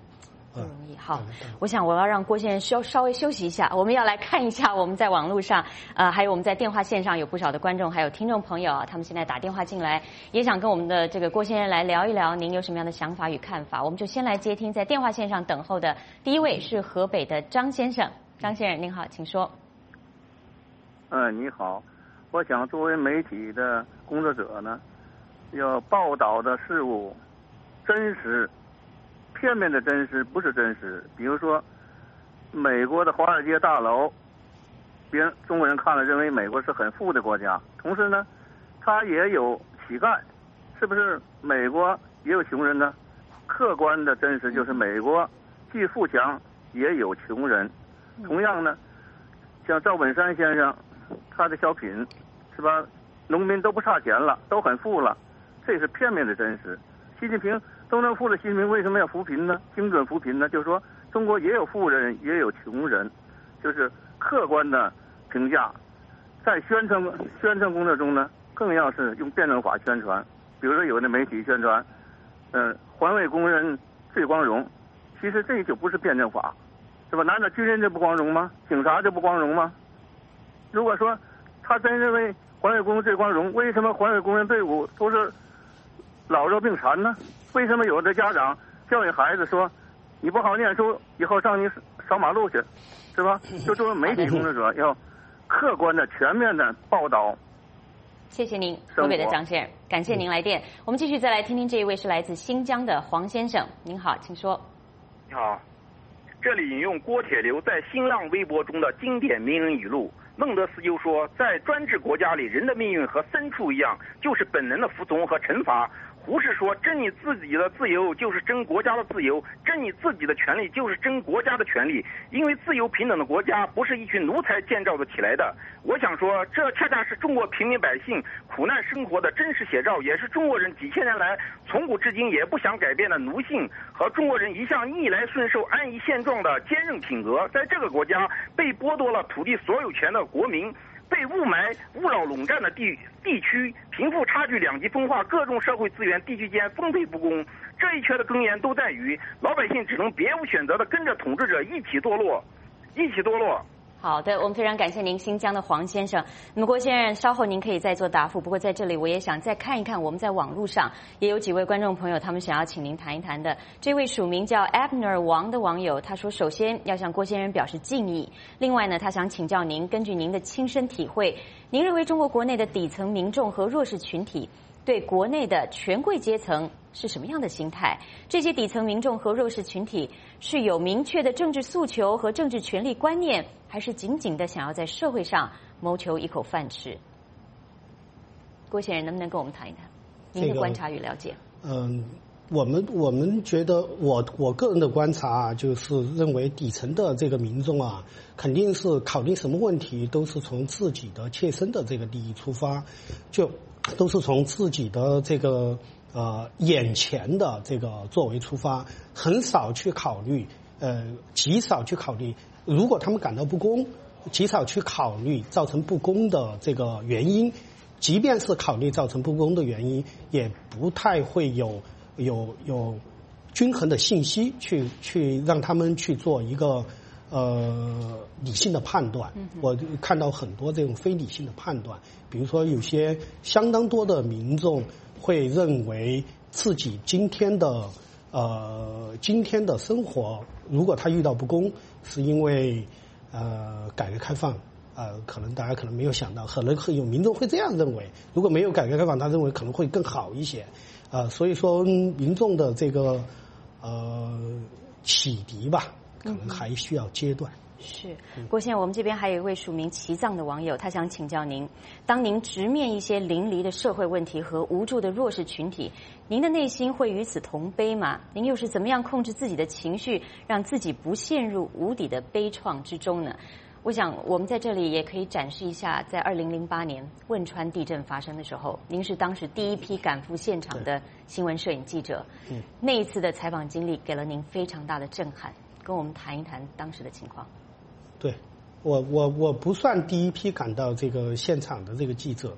不容易。好，我想我要让郭先生稍稍微休息一下，我们要来看一下我们在网络上，呃，还有我们在电话线上有不少的观众还有听众朋友啊，他们现在打电话进来，也想跟我们的这个郭先生来聊一聊，您有什么样的想法与看法？我们就先来接听在电话线上等候的第一位是河北的张先生，张先生您好，请说。 嗯，你好，我想作为媒体的工作者呢，要报道的事物真实，片面的真实不是真实。比如说，美国的华尔街大楼，别人中国人看了认为美国是很富的国家，同时呢，它也有乞丐，是不是美国也有穷人呢？客观的真实就是美国既富强也有穷人。同样呢，像赵本山先生他的小品，是吧？农民都不差钱了，都很富了，这是片面的真实。习近平都能富了，习近平为什么要扶贫呢？精准扶贫呢？就是说中国也有富人，也有穷人，就是客观的评价。在宣传宣传工作中呢，更要是用辩证法宣传。比如说有的媒体宣传，嗯、呃，环卫工人最光荣，其实这就不是辩证法，是吧？难道军人就不光荣吗？警察就不光荣吗？如果说他真认为环卫工人最光荣，为什么环卫工人队伍都是老弱病残呢？为什么有的家长教育孩子说，你不好念书，以后上你扫马路去，是吧？就作为媒体工作者，要客观的、全面的报道。 谢谢您，河北的张先生，感谢您来电。我们继续再来听听这一位是来自新疆的黄先生，您好，请说。 你好，这里引用郭铁流在新浪微博中的经典名人语录。孟德斯鸠说，在专制国家里，人的命运和牲畜一样，就是本能的服从和惩罚。胡适说，争你自己的自由就是争国家的自由，争你自己的权利就是争国家的权利。因为自由平等的国家不是一群奴才建造的起来的。我想说，这恰恰是中国平民百姓苦难生活的真实写照，也是中国人几千年来从古至今也不想改变的奴性，和中国人一向逆来顺受、安于现状的坚韧品格。在这个国家，被剥夺了土地所有权的国民，被雾霾、勿扰笼罩的地地区，贫富差距两极分化，各种社会资源地区间分配不公，这一切的根源都在于老百姓只能别无选择的跟着统治者一起堕落，一起堕落。 好的，我们非常感谢您，新疆的黄先生。那么郭先生，稍后您可以再做答复。不过在这里，我也想再看一看，我们在网络上也有几位观众朋友，他们想要请您谈一谈的。这位署名叫 Abner 王的网友，他说：首先要向郭先生表示敬意。另外呢，他想请教您，根据您的亲身体会，您认为中国国内的底层民众和弱势群体对国内的权贵阶层是什么样的心态？这些底层民众和弱势群体是有明确的政治诉求和政治权利观念，还是仅仅的想要在社会上谋求一口饭吃？郭先生能不能跟我们谈一谈您的观察与了解？ 嗯、这个呃，我们我们觉得我我个人的观察啊，就是认为底层的这个民众啊，肯定是考虑什么问题都是从自己的切身的这个利益出发，就都是从自己的这个呃眼前的这个作为出发，很少去考虑呃极少去考虑，如果他们感到不公，极少去考虑造成不公的这个原因，即便是考虑造成不公的原因，也不太会有有有均衡的信息去去让他们去做一个呃理性的判断。我看到很多这种非理性的判断，比如说有些相当多的民众会认为自己今天的呃今天的生活，如果他遇到不公，是因为呃改革开放。呃，可能大家可能没有想到，可能有民众会这样认为，如果没有改革开放，他认为可能会更好一些。呃，所以说民众的这个呃启迪吧，可能还需要阶段。 是，郭先生，我们这边还有一位署名齐藏的网友，他想请教您：当您直面一些淋漓的社会问题和无助的弱势群体，您的内心会与此同悲吗？您又是怎么样控制自己的情绪，让自己不陷入无底的悲怆之中呢？我想我们在这里也可以展示一下，在二零零八年汶川地震发生的时候，您是当时第一批赶赴现场的新闻摄影记者。嗯，那一次的采访经历给了您非常大的震撼，跟我们谈一谈当时的情况。 对，我我我不算第一批赶到这个现场的这个记者，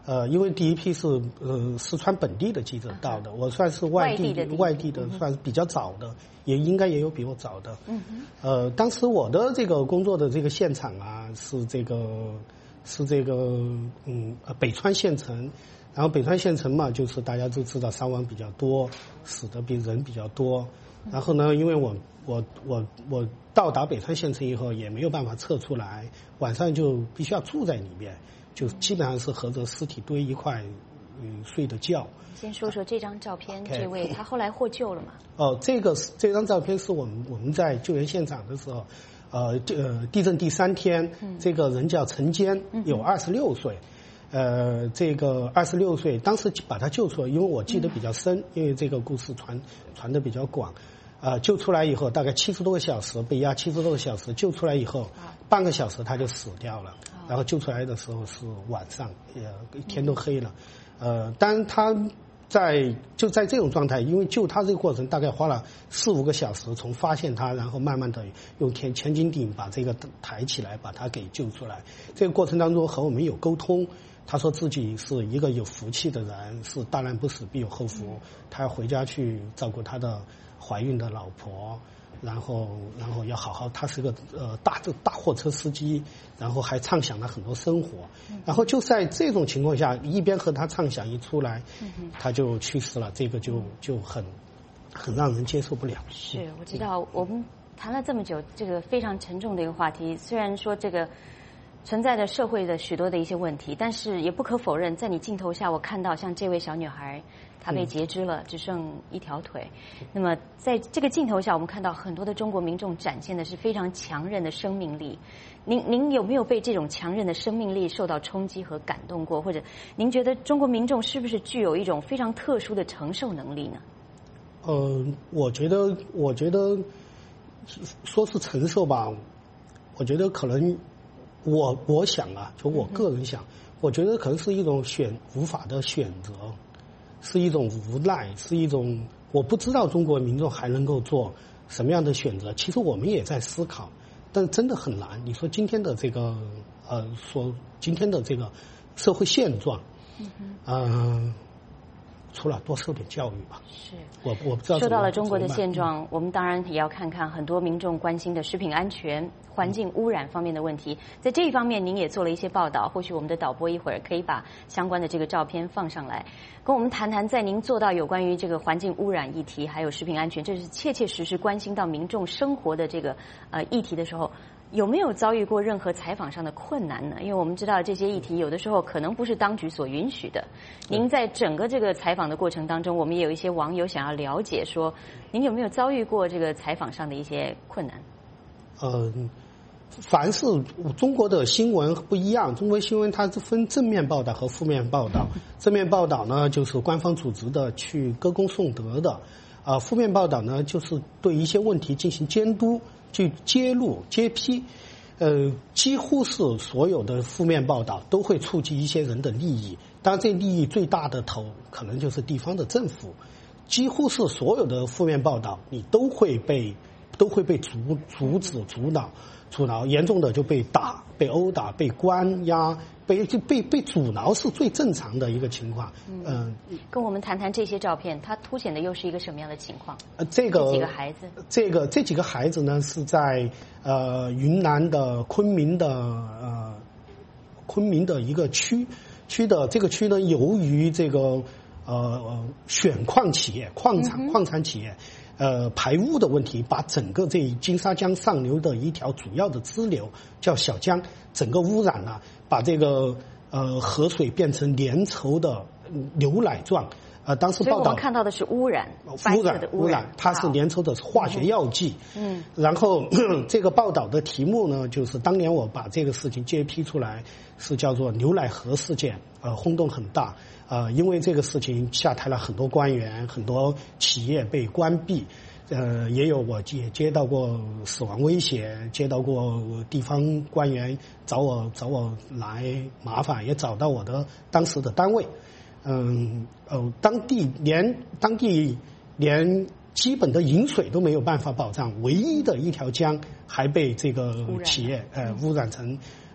呃，因为第一批是呃四川本地的记者到的，我算是外地的外地的，算是比较早的，也应该也有比我早的。嗯哼。呃，当时我的这个工作的这个现场啊，是这个是这个嗯呃北川县城。然后北川县城嘛，就是大家都知道伤亡比较多，死的比人比较多。然后呢，因为我我我我到达北川县城以后，也没有办法撤出来，晚上就必须要住在里面，就基本上是和着尸体堆一块，嗯，睡的觉。 先说说这张照片， okay. 这位他后来获救了吗？ 哦，这个这张照片是我们我们在救援现场的时候，呃呃，地震第三天，嗯、这个人叫陈坚，有二十六岁。呃，这个二十六岁，当时把他救出来，因为我记得比较深，因为这个故事传传的比较广。呃，救出来以后，大概七十多个小时，被压七十多个小时，救出来以后，半个小时他就死掉了。然后救出来的时候是晚上，也天都黑了。呃，当然他在就在这种状态，因为救他这个过程大概花了四五个小时，从发现他，然后慢慢的用前前襟顶把这个抬起来，把他给救出来。这个过程当中和我们有沟通。他说自己是一个有福气的人，是大难不死必有后福。他要回家去照顾他的怀孕的老婆，然后然后要好好。他是个呃大大货车司机，然后还畅想了很多生活。然后就在这种情况下，一边和他畅想一出来，他就去世了。这个就就很很让人接受不了。 是，我知道我们谈了这么久，这个非常沉重的一个话题。虽然说这个存在着社会的许多的一些问题，但是也不可否认，在你镜头下，我看到像这位小女孩，她被截肢了，只剩一条腿。那么在这个镜头下，我们看到很多的中国民众展现的是非常强韧的生命力。您您有没有被这种强韧的生命力受到冲击和感动过？或者您觉得中国民众是不是具有一种非常特殊的承受能力呢？ 呃，我觉得，我觉得说是承受吧，我觉得可能。我我想啊，就我个人想，我觉得可能是一种选无法的选择，是一种无奈，是一种我不知道中国民众还能够做什么样的选择。其实我们也在思考，但真的很难。你说今天的这个呃，说今天的这个社会现状，嗯呃除了多受点教育吧。 是， 我我不知道。 说到了中国的现状，嗯、我们当然也要看看很多民众关心的食品安全、环境污染方面的问题。在这一方面，您也做了一些报道，或许我们的导播一会儿可以把相关的这个照片放上来，跟我们谈谈，在您做到有关于这个环境污染议题，还有食品安全，这是切切实实关心到民众生活的这个呃议题的时候。有没有遭遇过任何采访上的困难呢？因为我们知道这些议题有的时候可能不是当局所允许的。您在整个这个采访的过程当中，我们也有一些网友想要了解说，您有没有遭遇过这个采访上的一些困难？ 呃，凡是中国的新闻不一样，中国新闻它是分正面报道和负面报道。正面报道呢，就是官方组织的去歌功颂德的，啊、呃，负面报道呢，就是对一些问题进行监督。去揭露、揭批，呃，几乎是所有的负面报道都会触及一些人的利益。当然，这利益最大的头可能就是地方的政府。几乎是所有的负面报道，你都会被都会被阻阻止、阻挠、阻挠，严重的就被打、被殴打、被关押。被就被被阻挠是最正常的一个情况。嗯、呃， 跟我们谈谈这些照片，它凸显的又是一个什么样的情况？ 呃，这个这几个孩子， 这个这几个孩子呢是在呃云南的昆明的呃昆明的一个区区的这个区呢，由于这个呃选矿企业、矿产、矿产企业。呃，排污的问题，把整个这金沙江上游的一条主要的支流叫小江，整个污染了，把这个呃河水变成粘稠的牛奶状。呃，当时报道，所以我们看到的是污染， 污染的污染，它是粘稠的化学药剂。嗯，然后这个报道的题目呢，就是当年我把这个事情揭批出来，是叫做牛奶河事件，呃，轰动很大。呃，因为这个事情下台了很多官员，很多企业被关闭，呃，也有我也接到过死亡威胁，接到过地方官员找我找我来麻烦，也找到我的当时的单位，嗯，呃，当地连当地连基本的饮水都没有办法保障，唯一的一条江还被这个企业呃污染成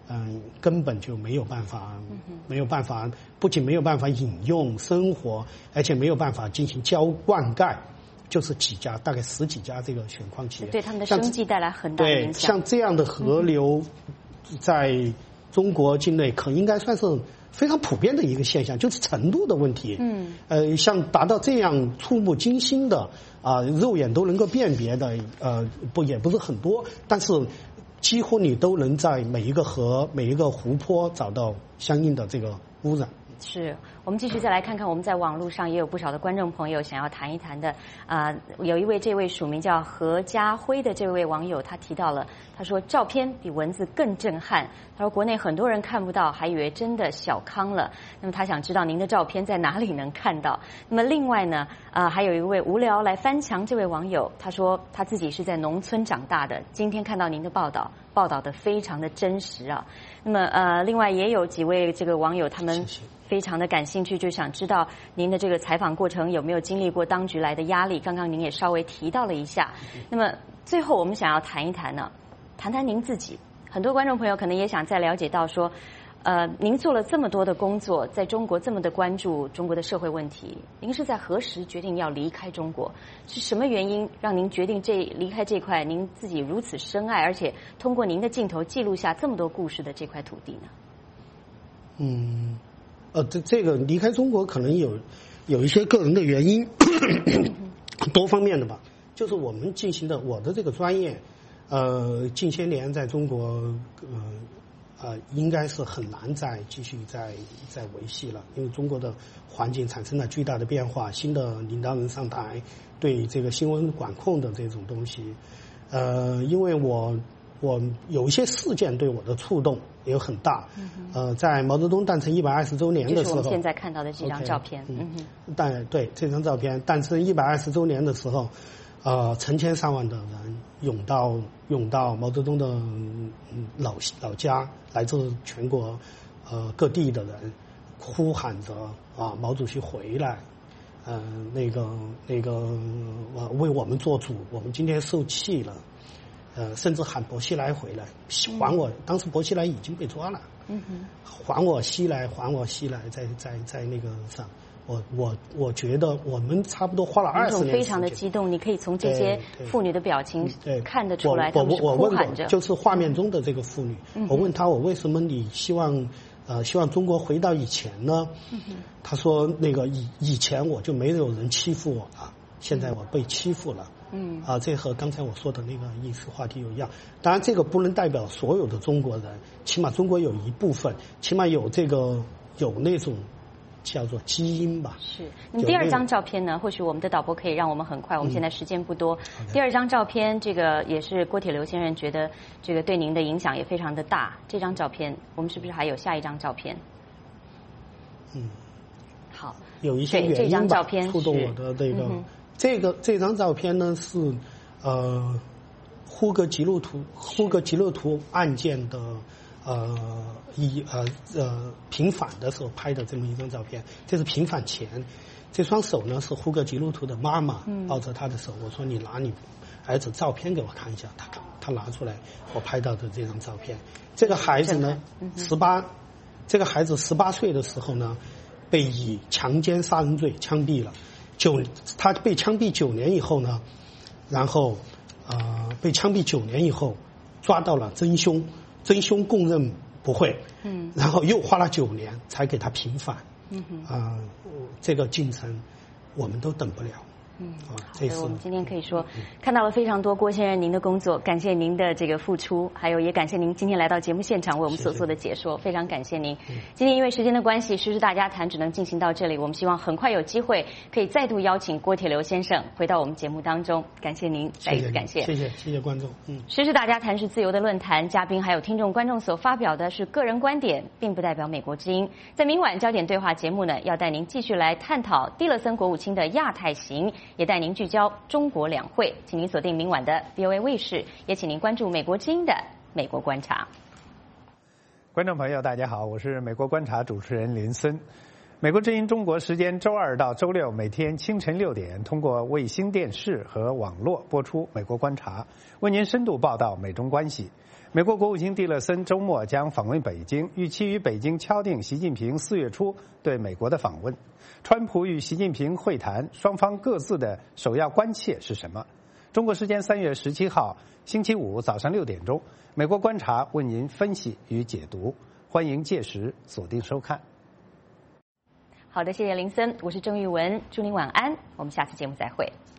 嗯，根本就没有办法，没有办法，不仅没有办法饮用生活，而且没有办法进行浇灌溉。就是几家，大概十几家这个选矿企业， 对他们的生计带来很大影响。 对，像这样的河流，在中国境内可应该算是非常普遍的一个现象，就是程度的问题。嗯，呃，像达到这样触目惊心的啊、呃，肉眼都能够辨别的，呃，不也不是很多，但是几乎你都能在每一个河、每一个湖泊找到相应的这个污染。 是我们继续再来看看，我们在网络上也有不少的观众朋友想要谈一谈的啊、呃，有一位这位署名叫何家辉的这位网友，他提到了，他说照片比文字更震撼。他说国内很多人看不到，还以为真的小康了。那么他想知道您的照片在哪里能看到。那么另外呢，啊、呃，还有一位无聊来翻墙这位网友，他说他自己是在农村长大的，今天看到您的报道，报道的非常的真实啊。那么呃，另外也有几位这个网友，他们谢谢非常的感兴趣，就想知道您的这个采访过程有没有经历过当局来的压力？刚刚您也稍微提到了一下。那么最后我们想要谈一谈呢，谈谈您自己。很多观众朋友可能也想再了解到说，呃，您做了这么多的工作，在中国这么的关注中国的社会问题，您是在何时决定要离开中国？是什么原因让您决定这离开这块您自己如此深爱，而且通过您的镜头记录下这么多故事的这块土地呢？ 嗯。呃，这这个离开中国可能有有一些个人的原因，多方面的吧。就是我们进行的我的这个专业，呃，近些年在中国，呃呃，应该是很难再继续再再维系了，因为中国的环境产生了巨大的变化，新的领导人上台，对这个新闻管控的这种东西，呃，因为我。我有一些事件对我的触动也很大，嗯、呃，在毛泽东诞辰一百二十周年的时候， 就是我们现在看到的这张照片， okay, 嗯，但对这张照片诞辰一百二十周年的时候，呃，成千上万的人涌到涌到毛泽东的老老家，来自全国呃各地的人，呼喊着啊毛主席回来，呃那个那个呃为我们做主，我们今天受气了。呃，甚至喊薄熙来回来，还我。当时薄熙来已经被抓了，嗯哼，还我熙来，还我熙来，在在在那个上，我我我觉得我们差不多花了二十年， 非常的激动。你可以从这些妇女的表情看得出来，他们是呼喊着。 就是画面中的这个妇女，嗯、我问她，我为什么你希望呃希望中国回到以前呢？嗯哼，她说那个以以前我就没有人欺负我了，现在我被欺负了。嗯啊，这和刚才我说的那个意识话题有一样。当然，这个不能代表所有的中国人，起码中国有一部分，起码有这个有那种叫做基因吧。 是。那么第二张照片呢？或许我们的导播可以让我们很快，我们现在时间不多。嗯、第二张照片，这个也是郭铁流先生觉得这个对您的影响也非常的大。这张照片，我们是不是还有下一张照片？ 嗯， 好， 有一些原因吧， 这张照片触动我的这个。嗯这个这张照片呢是呃呼格吉路图呼格吉路图案件的呃一呃呃平反的时候拍的这么一张照片，这是平反前，这双手呢是呼格吉路图的妈妈抱着他的手，我说你拿你儿子照片给我看一下，他他拿出来我拍到的这张照片，这个孩子呢十八，这个孩子十八岁的时候呢被以强奸杀人罪枪毙了。九，他被枪毙九年以后呢，然后呃被枪毙九年以后抓到了真凶，真凶供认不讳，嗯，然后又花了九年才给他平反，嗯哼，啊、呃，这个进程我们都等不了。 嗯，好的，我们今天可以说看到了非常多郭先生您的工作，感谢您的这个付出，还有也感谢您今天来到节目现场为我们所做的解说，非常感谢您。今天因为时间的关系，时事大家谈只能进行到这里，我们希望很快有机会可以再度邀请郭铁流先生回到我们节目当中，感谢您，再一次感谢， 谢谢谢谢观众。 嗯，时事大家谈是自由的论坛，嘉宾还有听众观众所发表的是个人观点，并不代表美国之音。在明晚焦点对话节目呢，要带您继续来探讨蒂勒森国务卿的亚太行。也带您聚焦中国两会，请您锁定明晚的 V O A 卫视，也请您关注美国之音的美国观察。 观众朋友，大家好，我是美国观察主持人林森。美国之音中国时间周二到周六每天清晨六点，通过卫星电视和网络播出《美国观察》，为您深度报道美中关系。 美国国务卿蒂勒森周末将访问北京，预期与北京敲定习近平四月初对美国的访问。川普与习近平会谈，双方各自的首要关切是什么？中国时间三月十七号星期五早上六点钟，美国观察为您分析与解读，欢迎届时锁定收看。 好的，谢谢林森，我是郑玉文，祝您晚安，我们下次节目再会。